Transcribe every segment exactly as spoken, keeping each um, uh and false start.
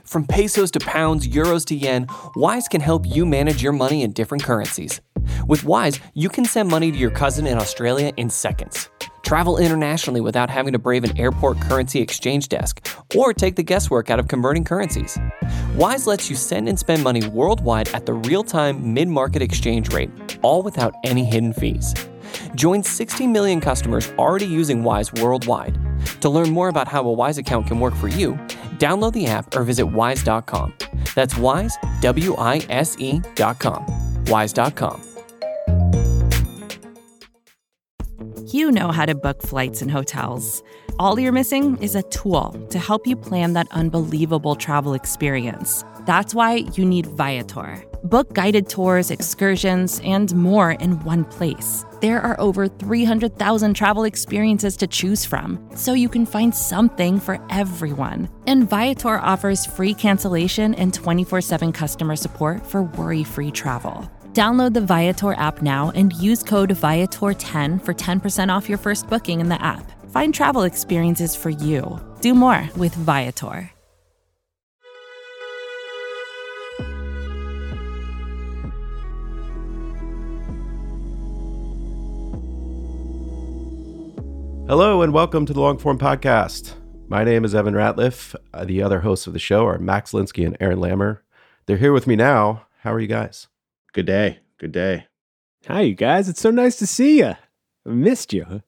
From pesos to pounds, euros to yen, Wise can help you manage your money in different currencies. With Wise, you can send money to your cousin in Australia in seconds. Travel internationally without having to brave an airport currency exchange desk or take the guesswork out of converting currencies. Wise lets you send and spend money worldwide at the real-time mid-market exchange rate, all without any hidden fees. Join sixty million customers already using Wise worldwide. To learn more about how a Wise account can work for you, download the app or visit wise dot com. That's Wise, W I S E dot com. wise dot com. You know how to book flights and hotels. All you're missing is a tool to help you plan that unbelievable travel experience. That's why you need Viator. Book guided tours, excursions, and more in one place. There are over three hundred thousand travel experiences to choose from, so you can find something for everyone. And Viator offers free cancellation and twenty-four seven customer support for worry-free travel. Download the Viator app now and use code Viator ten for ten percent off your first booking in the app. Find travel experiences for you. Do more with Viator. Hello and welcome to the Longform Podcast. My name is Evan Ratliff. Uh, the other hosts of the show are Max Linsky and Aaron Lammer. They're here with me now. How are you guys? Good day. Good day. Hi, you guys. It's so nice to see you. I missed you.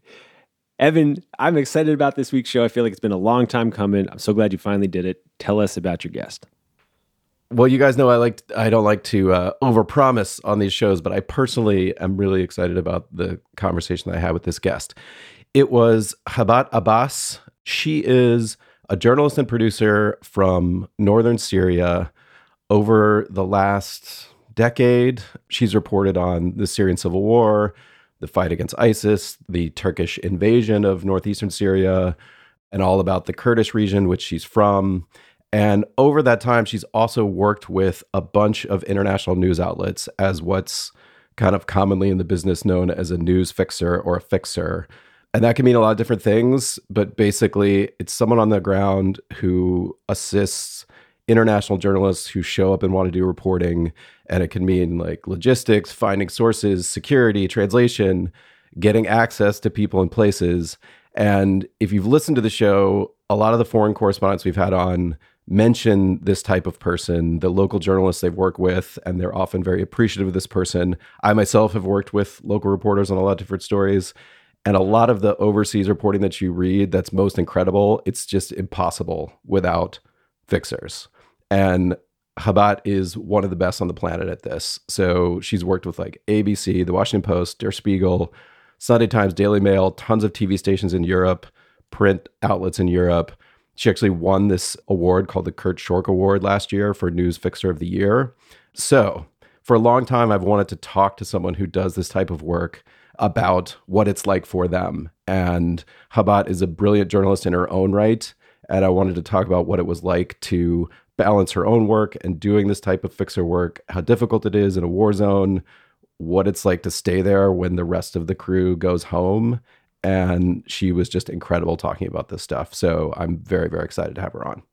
Evan, I'm excited about this week's show. I feel like it's been a long time coming. I'm so glad you finally did it. Tell us about your guest. Well, you guys know I like I don't like to uh, overpromise on these shows, but I personally am really excited about the conversation that I had with this guest. It was Habat Abbas. She is a journalist and producer from northern Syria. Over the last decade, she's reported on the Syrian civil war, the fight against ISIS, the Turkish invasion of northeastern Syria, and all about the Kurdish region, which she's from. And over that time, she's also worked with a bunch of international news outlets as what's kind of commonly in the business known as a news fixer or a fixer. And that can mean a lot of different things, but basically it's someone on the ground who assists international journalists who show up and want to do reporting. And it can mean like logistics, finding sources, security, translation, getting access to people and places. And if you've listened to the show, a lot of the foreign correspondents we've had on mention this type of person, the local journalists they've worked with, and they're often very appreciative of this person. I myself have worked with local reporters on a lot of different stories. And a lot of the overseas reporting that you read that's most incredible, it's just impossible without fixers. And Habat is one of the best on the planet at this. So she's worked with like A B C, The Washington Post, Der Spiegel, Sunday Times, Daily Mail, tons of T V stations in Europe, print outlets in Europe. She actually won this award called the Kurt Schork Award last year for News Fixer of the Year. So for a long time, I've wanted to talk to someone who does this type of work about what it's like for them. And Habat is a brilliant journalist in her own right. And I wanted to talk about what it was like to balance her own work and doing this type of fixer work, how difficult it is in a war zone, what it's like to stay there when the rest of the crew goes home. And she was just incredible talking about this stuff. So I'm very, very excited to have her on.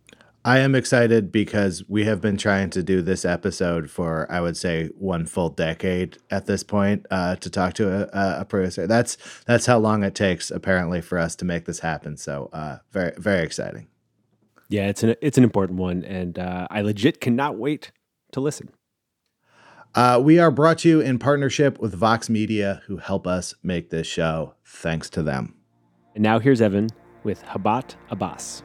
I am excited because we have been trying to do this episode for, I would say, one full decade at this point uh, to talk to a, a producer. That's that's how long it takes, apparently, for us to make this happen. So uh, very, very exciting. Yeah, it's an it's an important one, and uh, I legit cannot wait to listen. Uh, we are brought to you in partnership with Vox Media, who help us make this show. Thanks to them. And now here's Evan with Habat Abbas.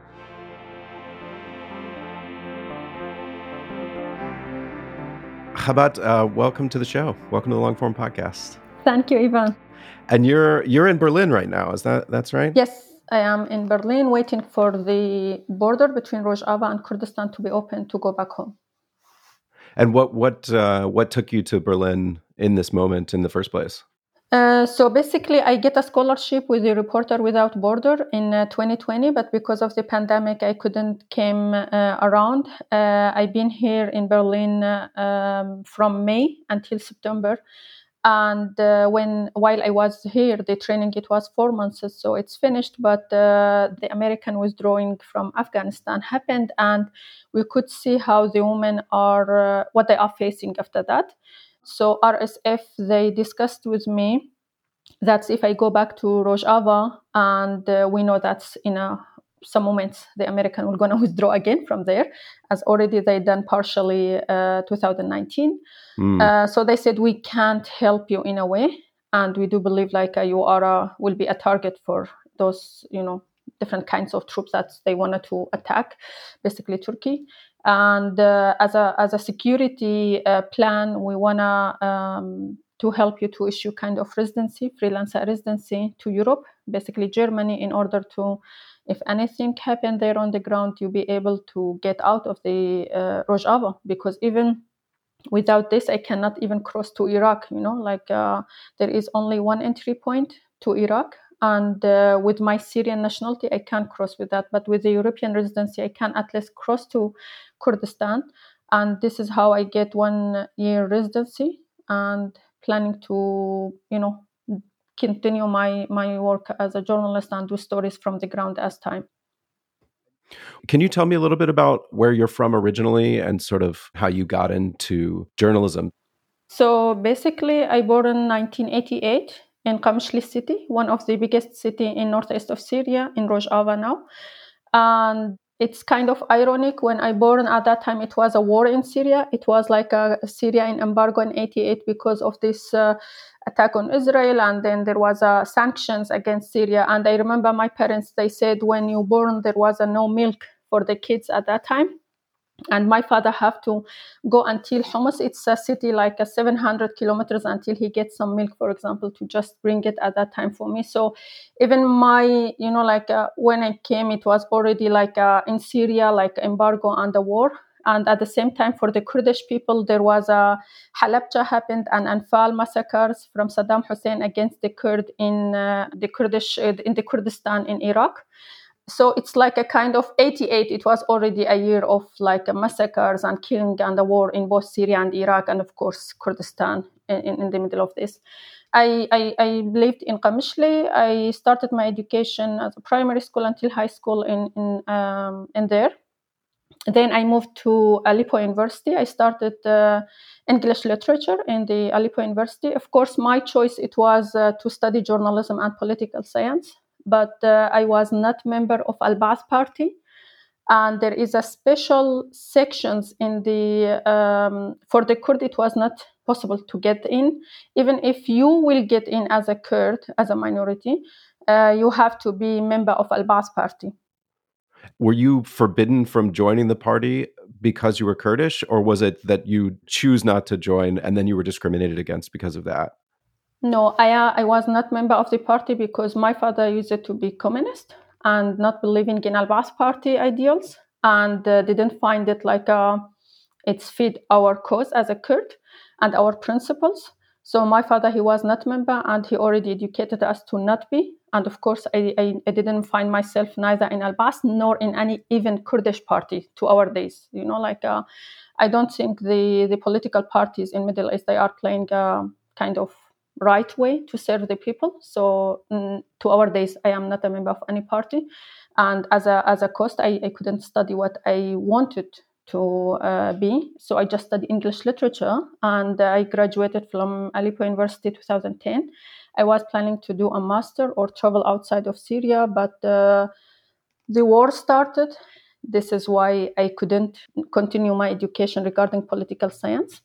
Habat, uh, welcome to the show. Welcome to the Longform Podcast. Thank you, Ivan. And you're you're in Berlin right now. Is that that's right? Yes, I am in Berlin, waiting for the border between Rojava and Kurdistan to be open to go back home. And what what uh, what took you to Berlin in this moment in the first place? Uh, so basically, I get a scholarship with the Reporter Without Border in uh, twenty twenty, but because of the pandemic, I couldn't came uh, around. Uh, I've been here in Berlin uh, um, from May until September. And uh, when while I was here, the training, it was four months, so it's finished. But uh, the American withdrawing from Afghanistan happened, and we could see how the women are, uh, what they are facing after that. So R S F, they discussed with me that if I go back to Rojava, and uh, we know that's in a some moments the American will gonna withdraw again from there, as already they done partially uh, two thousand nineteen. Mm. Uh, so they said we can't help you in a way, and we do believe like uh, you are a, will be a target for those, you know, different kinds of troops that they wanted to attack, basically Turkey. And uh, as a as a security uh, plan, we wanna um, to help you to issue kind of residency, freelancer residency to Europe, basically Germany, in order to, if anything happened there on the ground, you'll be able to get out of the uh, Rojava, because even without this, I cannot even cross to Iraq, you know, like uh, there is only one entry point to Iraq. And uh, with my Syrian nationality, I can't cross with that. But with the European residency, I can at least cross to Kurdistan. And this is how I get one year residency and planning to, you know, continue my, my work as a journalist and do stories from the ground as time. Can you tell me a little bit about where you're from originally and sort of how you got into journalism? So basically, I born in nineteen eighty-eight in Qamishli city, one of the biggest city in northeast of Syria, in Rojava now. And it's kind of ironic, when I born at that time, it was a war in Syria. It was like a Syria in embargo in eighty-eight because of this uh, attack on Israel. And then there was uh, sanctions against Syria. And I remember my parents, they said when you born, there was uh, no milk for the kids at that time. And my father have to go until Homs. It's a city like a seven hundred kilometers until he gets some milk, for example, to just bring it at that time for me. So even my, you know, like uh, when I came, it was already like uh, in Syria, like embargo and the war. And at the same time, for the Kurdish people, there was a Halabja happened and Anfal massacres from Saddam Hussein against the Kurd in uh, the Kurdish uh, in the Kurdistan in Iraq. So it's like a kind of eighty-eight. It was already a year of like a massacres and killing and the war in both Syria and Iraq, and of course Kurdistan in, in the middle of this. I, I, I lived in Qamishli. I started my education as a primary school until high school in in, um, in there. Then I moved to Aleppo University. I started uh, English literature in the Aleppo University. Of course, my choice, it was uh, to study journalism and political science. But uh, I was not member of Al-Ba'ath party. And there is a special sections in the, um, for the Kurd, it was not possible to get in. Even if you will get in as a Kurd, as a minority, uh, you have to be member of Al-Ba'ath party. Were you forbidden from joining the party because you were Kurdish, or was it that you choose not to join and then you were discriminated against because of that? No, I uh, I was not member of the party because my father used to be communist and not believing in Al-Ba'ath party ideals, and uh, didn't find it like a, it's fit our cause as a Kurd and our principles. So my father, he was not member, and he already educated us to not be. And of course, I, I, I didn't find myself neither in Al-Ba'ath nor in any even Kurdish party to our days. You know, like uh, I don't think the, the political parties in Middle East, they are playing a kind of right way to serve the people. So mm, to our days, I am not a member of any party. And as a as a cost, I, I couldn't study what I wanted to uh, be. So I just studied English literature, and I graduated from Aleppo University two thousand ten. I was planning to do a master or travel outside of Syria, but uh, the war started. This is why I couldn't continue my education regarding political science.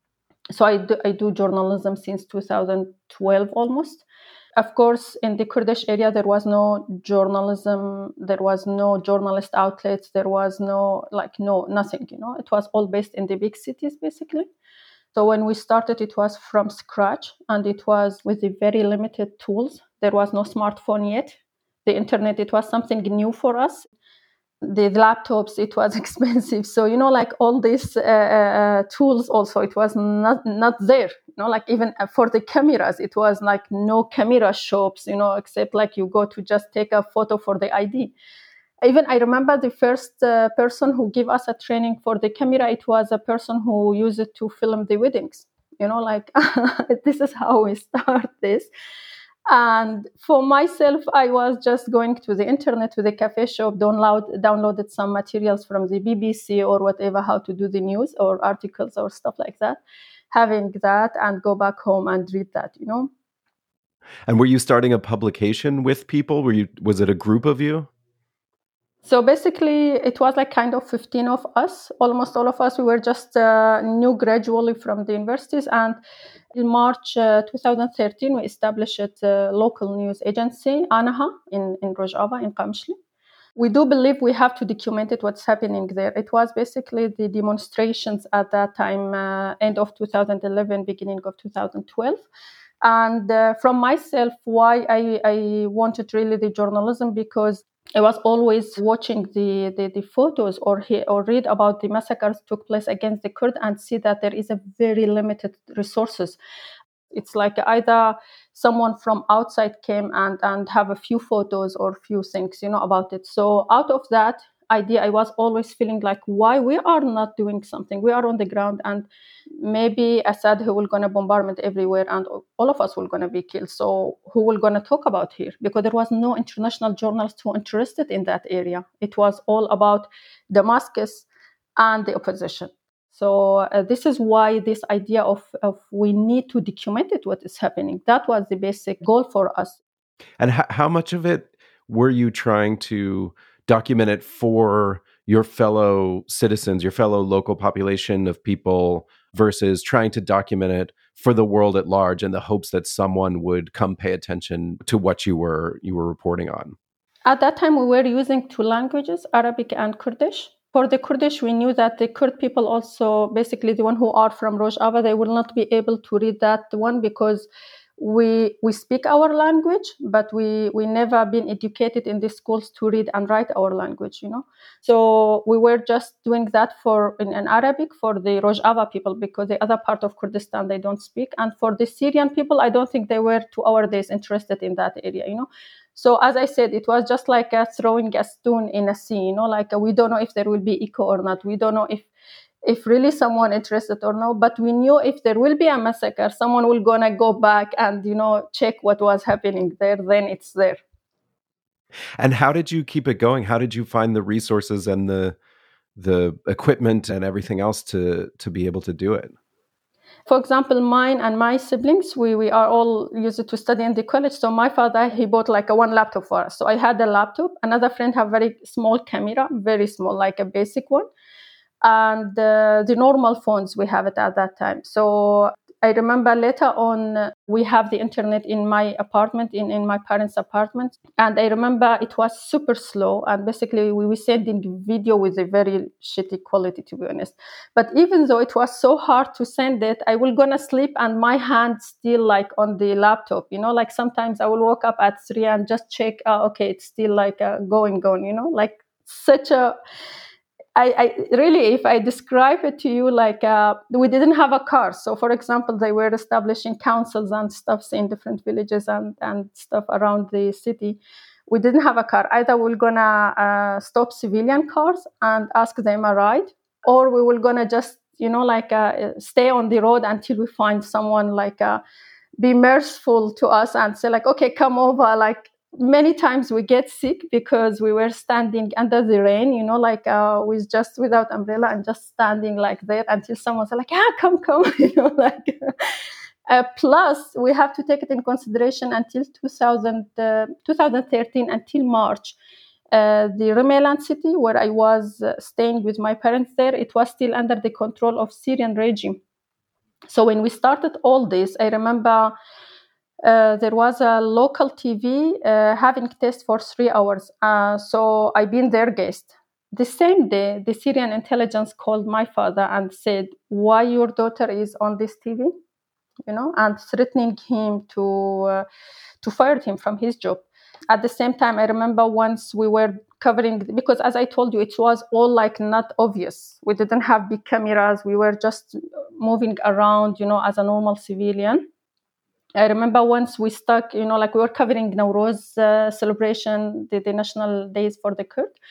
So I do, I do journalism since two thousand twelve almost. Of course, in the Kurdish area, there was no journalism, there was no journalist outlets, there was no, like, no, nothing, you know. It was all based in the big cities, basically. So when we started, it was from scratch, and it was with the very limited tools. There was no smartphone yet. The internet, it was something new for us. The laptops, it was expensive. So, you know, like all these uh, uh, tools also, it was not not there. You know, like even for the cameras, it was like no camera shops, you know, except like you go to just take a photo for the I D. Even I remember the first uh, person who gave us a training for the camera, it was a person who used it to film the weddings. You know, like this is how we start this. And for myself, I was just going to the internet, to the cafe shop, download downloaded some materials from the B B C or whatever, how to do the news or articles or stuff like that, having that and go back home and read that, you know. And were you starting a publication with people? Were you, was it a group of you? So basically, it was like kind of fifteen of us, almost all of us. We were just uh, new gradually from the universities. And in March uh, twenty thirteen, we established a local news agency, ANAHA, in, in Rojava, in Qamishli. We do believe we have to document it, what's happening there. It was basically the demonstrations at that time, uh, end of two thousand eleven, beginning of two thousand twelve. And uh, from myself, why I, I wanted really the journalism, because I was always watching the, the, the photos or he, or read about the massacres took place against the Kurd and see that there is a very limited resources. It's like either someone from outside came and, and have a few photos or few things, you know, about it. So out of that idea, I was always feeling like, why we are not doing something? We are on the ground, and maybe Assad, who will gonna bombardment everywhere, and all of us will gonna be killed. So who will gonna talk about here? Because there was no international journalists who interested in that area. It was all about Damascus and the opposition. So uh, this is why this idea of, of we need to document it, what is happening. That was the basic goal for us. And h- how much of it were you trying to document it for your fellow citizens, your fellow local population of people, versus trying to document it for the world at large in the hopes that someone would come pay attention to what you were you were reporting on? At that time, we were using two languages, Arabic and Kurdish. For the Kurdish, we knew that the Kurd people also, basically the one who are from Rojava, they will not be able to read that one because we we speak our language, but we we never been educated in the schools to read and write our language, you know. So we were just doing that for in, in Arabic for the Rojava people, because the other part of Kurdistan they don't speak, and for the Syrian people, I don't think they were to our days interested in that area, you know. So as I said, it was just like a throwing a stone in a sea, you know, like a, we don't know if there will be echo or not. We don't know if if really someone interested or no, but we knew if there will be a massacre, someone will gonna go back and, you know, check what was happening there, then it's there. And how did you keep it going? How did you find the resources and the the equipment and everything else to to be able to do it? For example, mine and my siblings, we, we are all used to study in the college. So my father, he bought like a one laptop for us. So I had a laptop. Another friend had a very small camera, very small, like a basic one. And uh, the normal phones, we have it at that time. So I remember later on, uh, we have the internet in my apartment, in, in my parents' apartment. And I remember it was super slow. And basically, we were sending video with a very shitty quality, to be honest. But even though it was so hard to send it, I will gonna sleep and my hand still like on the laptop, you know, like sometimes I will wake up at three and just check, uh, okay, it's still like uh, going, going, you know, like such a... I, I really, if I describe it to you, like uh, we didn't have a car. So, for example, they were establishing councils and stuff in different villages and, and stuff around the city. We didn't have a car. Either we're gonna uh, stop civilian cars and ask them a ride, or we were gonna just, you know, like uh, stay on the road until we find someone like uh, be merciful to us and say like, okay, come over, like. Many times we get sick because we were standing under the rain, you know, like uh, with just without umbrella and just standing like there until someone said like, yeah, come, come, you know, like. uh, plus, we have to take it in consideration until two thousand, uh, twenty thirteen, until March. Uh, the Rumeland city, where I was uh, staying with my parents there, it was still under the control of Syrian regime. So when we started all this, I remember. Uh, there was a local T V uh, having test for three hours. Uh, so I've been their guest. The same day, the Syrian intelligence called my father and said, why your daughter is on this T V, you know, and threatening him to, uh, to fire him from his job. At the same time, I remember once we were covering, because as I told you, it was all like not obvious. We didn't have big cameras. We were just moving around, you know, as a normal civilian. I remember once we stuck, you know, like we were covering Nowruz uh, celebration, the, the national days for the Kurd.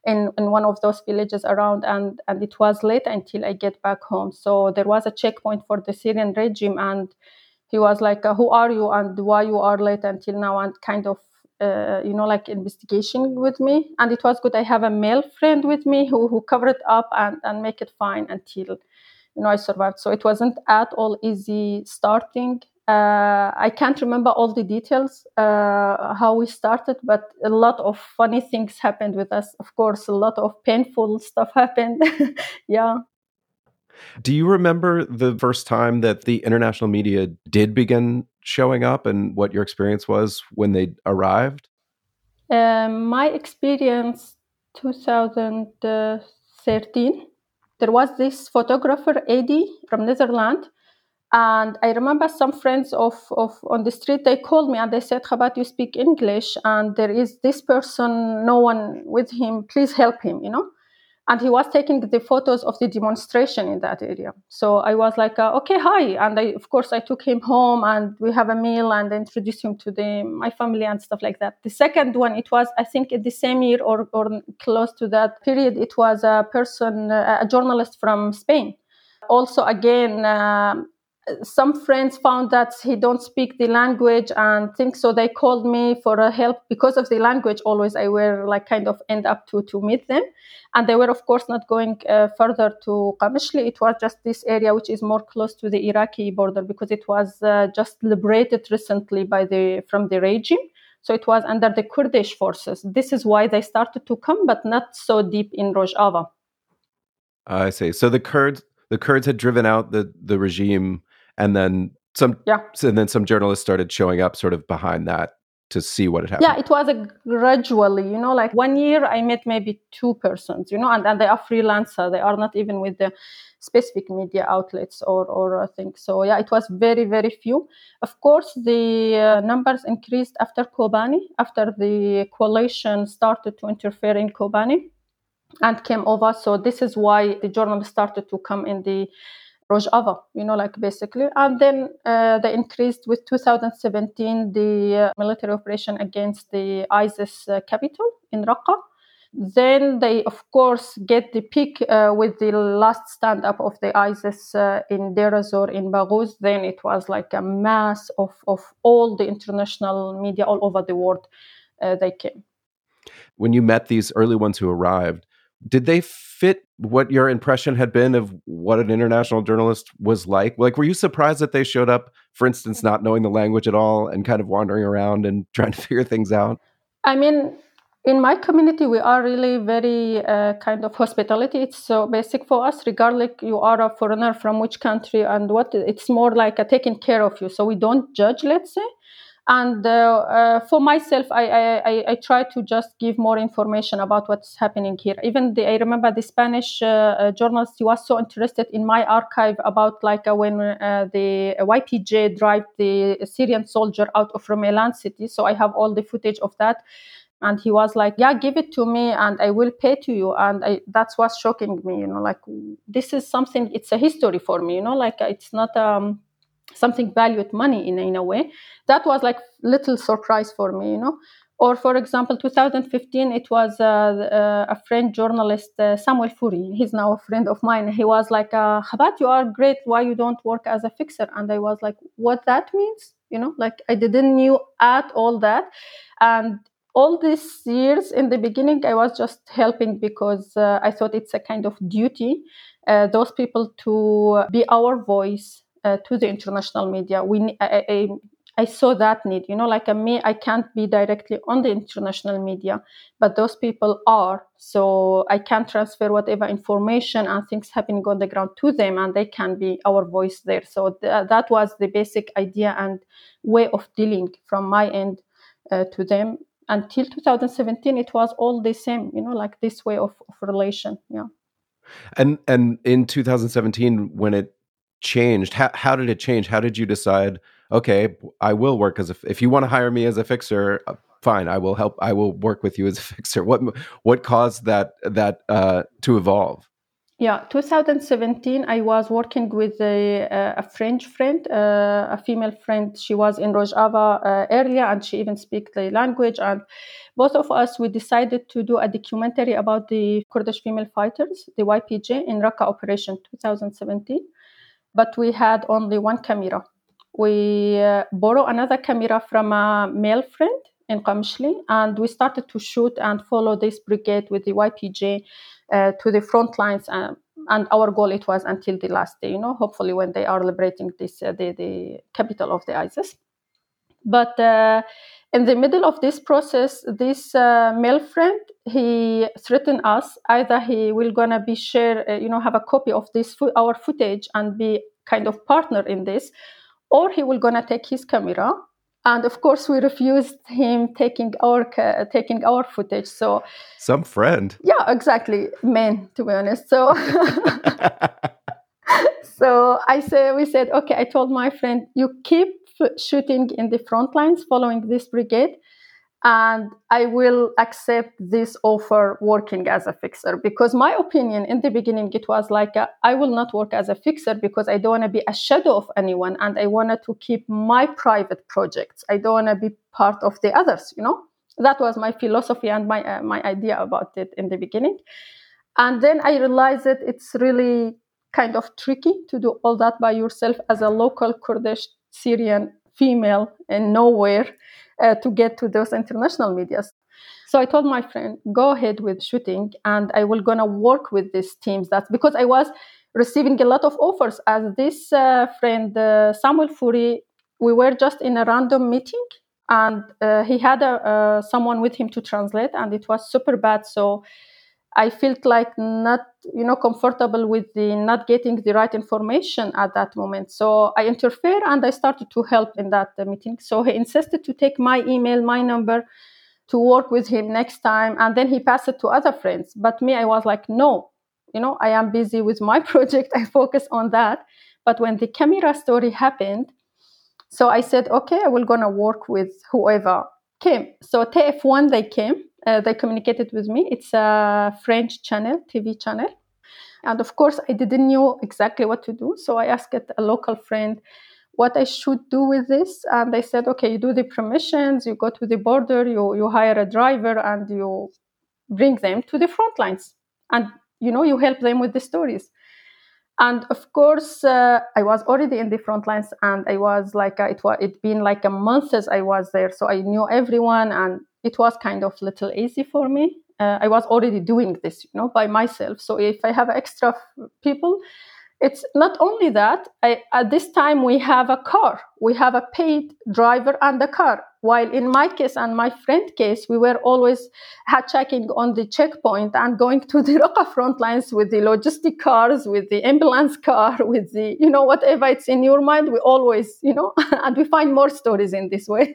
in, in one of those villages around, and, and it was late until I get back home. So there was a checkpoint for the Syrian regime, and he was like, uh, who are you and why you are late until now, and kind of, uh, you know, like investigation with me. And it was good. I have a male friend with me who, who covered it up and, and make it fine until, you know, I survived. So it wasn't at all easy starting. Uh, I can't remember all the details, uh, how we started, but a lot of funny things happened with us. Of course, a lot of painful stuff happened. Yeah. Do you remember the first time that the international media did begin showing up and what your experience was when they arrived? Um, my experience, two thousand thirteen, there was this photographer, Eddie, from Netherlands. And I remember some friends of, of on the street, they called me and they said, Khabat, you speak English, and there is this person, no one with him, please help him, you know. And he was taking the photos of the demonstration in that area. So I was like, uh, okay, hi. And I, of course, I took him home and we have a meal and introduced him to the, my family and stuff like that. The second one, it was, I think, in the same year or, or close to that period, it was a person, a journalist from Spain. Also, again, um, some friends found that he don't speak the language and things, so they called me for a help because of the language. Always I were like kind of end up to to meet them, and they were of course not going uh, further to Qamishli. It was just this area which is more close to the Iraqi border because it was uh, just liberated recently by the from the regime. So it was under the Kurdish forces. This is why they started to come, but not so deep in Rojava. I see. So the Kurds the Kurds had driven out the the regime. And then some, yeah. and then some journalists started showing up, sort of behind that, to see what had happened. Yeah, it was a gradually, you know, like one year I met maybe two persons, you know, and, and they are freelancer. They are not even with the specific media outlets or or I think so. Yeah, it was very very few. Of course, the uh, numbers increased after Kobani, after the coalition started to interfere in Kobani and came over. So this is why the journalists started to come in the Rojava, you know, like basically. And then uh, they increased with two thousand seventeen the uh, military operation against the ISIS uh, capital in Raqqa. Then they, of course, get the peak uh, with the last stand-up of the ISIS uh, in Deir ez-Zor, in Baghuz. Then it was like a mass of, of all the international media all over the world. Uh, they came. When you met these early ones who arrived, did they fit what your impression had been of what an international journalist was like? Like, were you surprised that they showed up, for instance, not knowing the language at all and kind of wandering around and trying to figure things out? I mean, in my community, we are really very uh, kind of hospitality. It's so basic for us, regardless you are a foreigner from which country and what. It's more like a taking care of you. So we don't judge, let's say. And uh, uh, for myself, I, I, I try to just give more information about what's happening here. Even the, I remember the Spanish uh, uh, journalist, he was so interested in my archive about like uh, when uh, the Y P J drove the Syrian soldier out of Rumelan city. So I have all the footage of that. And he was like, yeah, give it to me and I will pay to you. And I, that's what's shocking me, you know, like this is something, it's a history for me, you know, like it's not... Um, something valued money in, in a way. That was like little surprise for me, you know. Or for example, two thousand fifteen, it was uh, uh, a French journalist, uh, Samuel Fourie. He's now a friend of mine. He was like, uh, Khabat, you are great. Why you don't work as a fixer? And I was like, what that means? You know, like I didn't knew at all that. And all these years in the beginning, I was just helping because uh, I thought it's a kind of duty, uh, those people to be our voice Uh, to the international media. We, I, I, I saw that need, you know, like uh, me, I can't be directly on the international media, but those people are. So I can transfer whatever information and things happening on the ground to them, and they can be our voice there. So th- that was the basic idea and way of dealing from my end uh, to them. Until two thousand seventeen, it was all the same, you know, like this way of, of relation. Yeah. And and in two thousand seventeen, when it changed, how how did it change? How did you decide, okay, I will work as a, if you want to hire me as a fixer, uh, fine, I will help, I will work with you as a fixer. What what caused that that uh, to evolve? Yeah, two thousand seventeen, I was working with a, a French friend, uh, a female friend. She was in Rojava uh, earlier, and she even speaks the language. And both of us, we decided to do a documentary about the Kurdish female fighters, the Y P J, in Raqqa Operation twenty seventeen. But we had only one camera. We uh, borrowed another camera from a male friend in Qamishli, and we started to shoot and follow this brigade with the Y P J uh, to the front lines. Um, and our goal, it was until the last day, you know, hopefully when they are liberating this, uh, the, the capital of the ISIS. But uh, in the middle of this process, this uh, male friend, he threatened us. Either he will gonna be share, uh, you know, have a copy of this fo- our footage and be kind of partner in this, or he will gonna take his camera. And of course, we refused him taking our ca- taking our footage. So, Some friend. yeah, exactly, men, to be honest. So, so I say we said, okay. I told my friend, you keep shooting in the front lines, following this brigade, and I will accept this offer working as a fixer. Because my opinion in the beginning, it was like, a, I will not work as a fixer because I don't want to be a shadow of anyone, and I wanted to keep my private projects. I don't want to be part of the others, you know. That was my philosophy and my uh, my idea about it in the beginning. And then I realized that it's really kind of tricky to do all that by yourself as a local Kurdish Syrian female in nowhere uh, to get to those international medias. So I told my friend, go ahead with shooting, and I will gonna work with these teams. That's because I was receiving a lot of offers. As this uh, friend, uh, Samuel Furi, we were just in a random meeting, and uh, he had a, uh, someone with him to translate, and it was super bad. So I felt like not, you know, comfortable with the not getting the right information at that moment. So I interfered and I started to help in that uh, meeting. So he insisted to take my email, my number, to work with him next time. And then he passed it to other friends. But me, I was like, no, you know, I am busy with my project. I focus on that. But when the camera story happened, so I said, okay, I will gonna work with whoever came. So T F one, they came. Uh, they communicated with me. It's a French channel, T V channel. And of course, I didn't know exactly what to do. So I asked a local friend what I should do with this. And they said, okay, you do the permissions, you go to the border, you, you hire a driver, and you bring them to the front lines. And, you know, you help them with the stories. And of course, uh, I was already in the front lines, and I was like, a, it was it been like a month as I was there. So I knew everyone, and it was kind of little easy for me. Uh, I was already doing this, you know, by myself. So if I have extra f- people, it's not only that. I, at this time, we have a car. We have a paid driver and a car. While in my case and my friend case, we were always checking on the checkpoint and going to the Raqqa front lines with the logistic cars, with the ambulance car, with the, you know, whatever it's in your mind, we always, you know, and we find more stories in this way.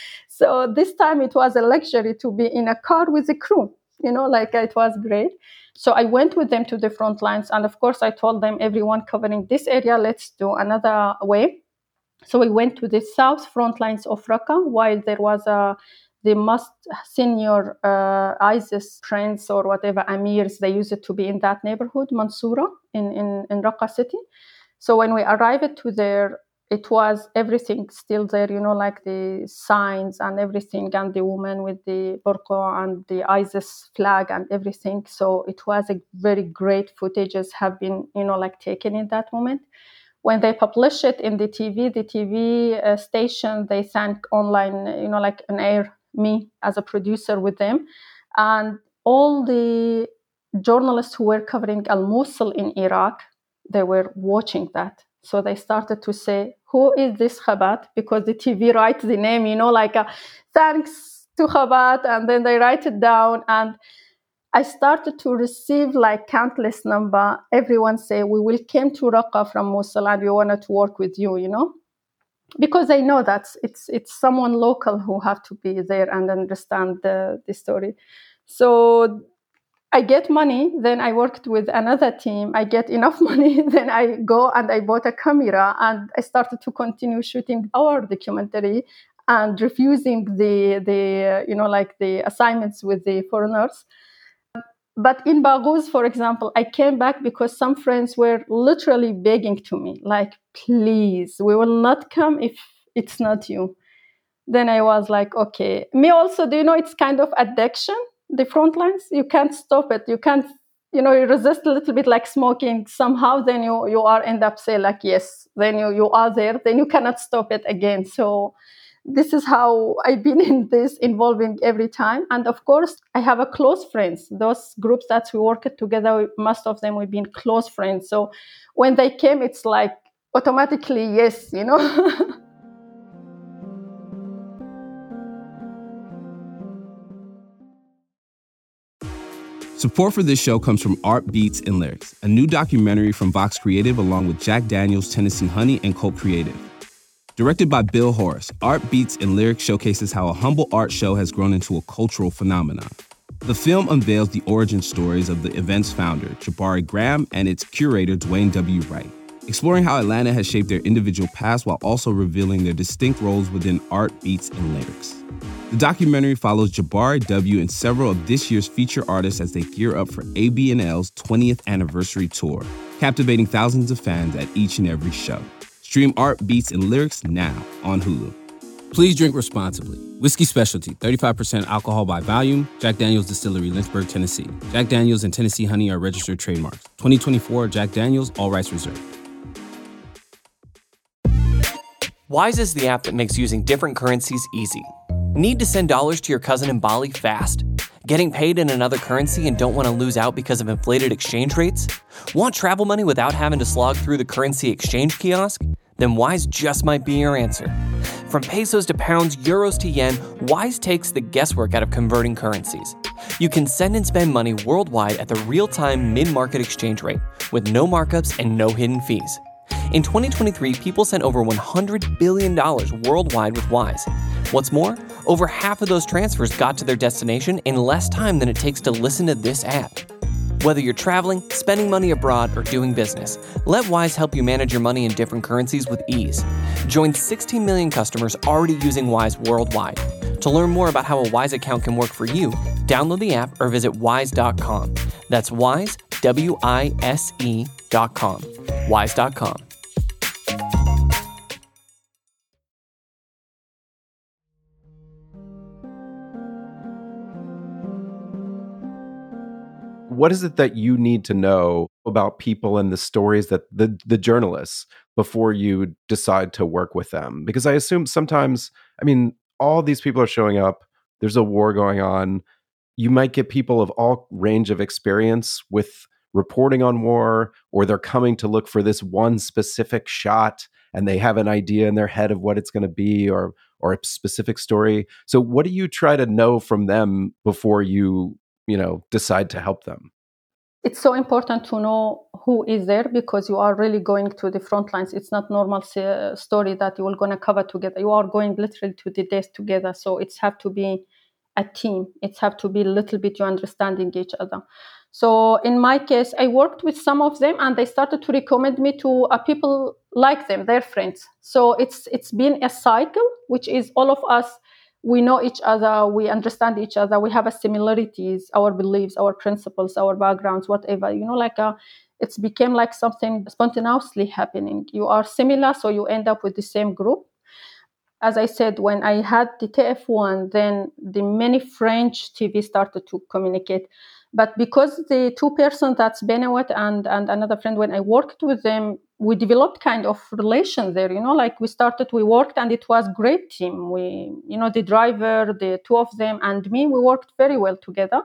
So this time it was a luxury to be in a car with the crew, you know, like it was great. So I went with them to the front lines. And of course, I told them, everyone covering this area, let's do another way. So we went to the south front lines of Raqqa, while there was a, the most senior uh, ISIS prince or whatever, amirs, they used it to be in that neighborhood, Mansoura, in, in, in Raqqa city. So when we arrived to there, it was everything still there, you know, like the signs and everything, and the woman with the burqa and the ISIS flag and everything. So it was a very great footages have been, you know, like taken in that moment. When they publish it in the T V, the T V uh, station, they sent online, you know, like an air me as a producer with them. And all the journalists who were covering Al-Mosul in Iraq, they were watching that. So they started to say, who is this Khabat? Because the T V writes the name, you know, like a, thanks to Khabat, and then they write it down. And I started to receive like countless number. Everyone say, we will came to Raqqa from Mosul and we wanted to work with you, you know, because they know that it's it's someone local who have to be there and understand the, the story. So I get money, then I worked with another team. I get enough money, then I go and I bought a camera and I started to continue shooting our documentary and refusing the, the you know, like the assignments with the foreigners. But in Baghouz, for example, I came back because some friends were literally begging to me, like, please, we will not come if it's not you. Then I was like, okay. Me also, do you know, it's kind of addiction, the front lines. You can't stop it. You can't, you know, you resist a little bit like smoking. Somehow then you, you are end up say like, yes, then you, you are there. Then you cannot stop it again. So this is how I've been in this, involving every time. And of course, I have a close friends. Those groups that we worked together, most of them we've been close friends. So when they came, it's like automatically yes, you know. Support for this show comes from Art Beats and Lyrics, a new documentary from Vox Creative along with Jack Daniels, Tennessee Honey, and Cult Creative. Directed by Bill Horace, Art Beats and Lyrics showcases how a humble art show has grown into a cultural phenomenon. The film unveils the origin stories of the event's founder, Jabari Graham, and its curator, Dwayne W. Wright, exploring how Atlanta has shaped their individual paths while also revealing their distinct roles within Art Beats and Lyrics. The documentary follows Jabari W. and several of this year's feature artists as they gear up for A B and L's twentieth anniversary tour, captivating thousands of fans at each and every show. Stream Art Beats and Lyrics now on Hulu. Please drink responsibly. Whiskey Specialty, thirty-five percent alcohol by volume. Jack Daniels Distillery, Lynchburg, Tennessee. Jack Daniels and Tennessee Honey are registered trademarks. twenty twenty-four Jack Daniels, all rights reserved. Wise is the app that makes using different currencies easy. Need to send dollars to your cousin in Bali fast? Getting paid in another currency and don't want to lose out because of inflated exchange rates? Want travel money without having to slog through the currency exchange kiosk? Then Wise just might be your answer. From pesos to pounds, euros to yen, Wise takes the guesswork out of converting currencies. You can send and spend money worldwide at the real-time mid-market exchange rate with no markups and no hidden fees. In twenty twenty-three, people sent over one hundred billion dollars worldwide with Wise. What's more, over half of those transfers got to their destination in less time than it takes to listen to this ad. Whether you're traveling, spending money abroad, or doing business, let Wise help you manage your money in different currencies with ease. Join sixteen million customers already using Wise worldwide. To learn more about how a Wise account can work for you, download the app or visit wise dot com. That's Wise, W I S E dot com. wise dot com. What is it that you need to know about people and the stories that the the journalists before you decide to work with them? Because I assume sometimes, I mean, all these people are showing up. There's a war going on. You might get people of all range of experience with reporting on war, or they're coming to look for this one specific shot and they have an idea in their head of what it's going to be, or or a specific story. So what do you try to know from them before you you know, decide to help them? It's so important to know who is there, because you are really going to the front lines. It's not normal uh, story that you are going to cover together. You are going literally to the death together. So it's have to be a team. It's have to be a little bit you understanding each other. So in my case, I worked with some of them and they started to recommend me to uh, people like them, their friends. So it's it's been a cycle, which is all of us, we know each other, we understand each other, we have a similarities, our beliefs, our principles, our backgrounds, whatever, you know, like a, it's became like something spontaneously happening. You are similar, so you end up with the same group. As I said, when I had the T F one, then the many French T V started to communicate. But because the two person, that's Benawat and, and another friend, when I worked with them, we developed kind of relation there, you know, like we started, we worked and it was great team. We, you know, the driver, the two of them and me, we worked very well together.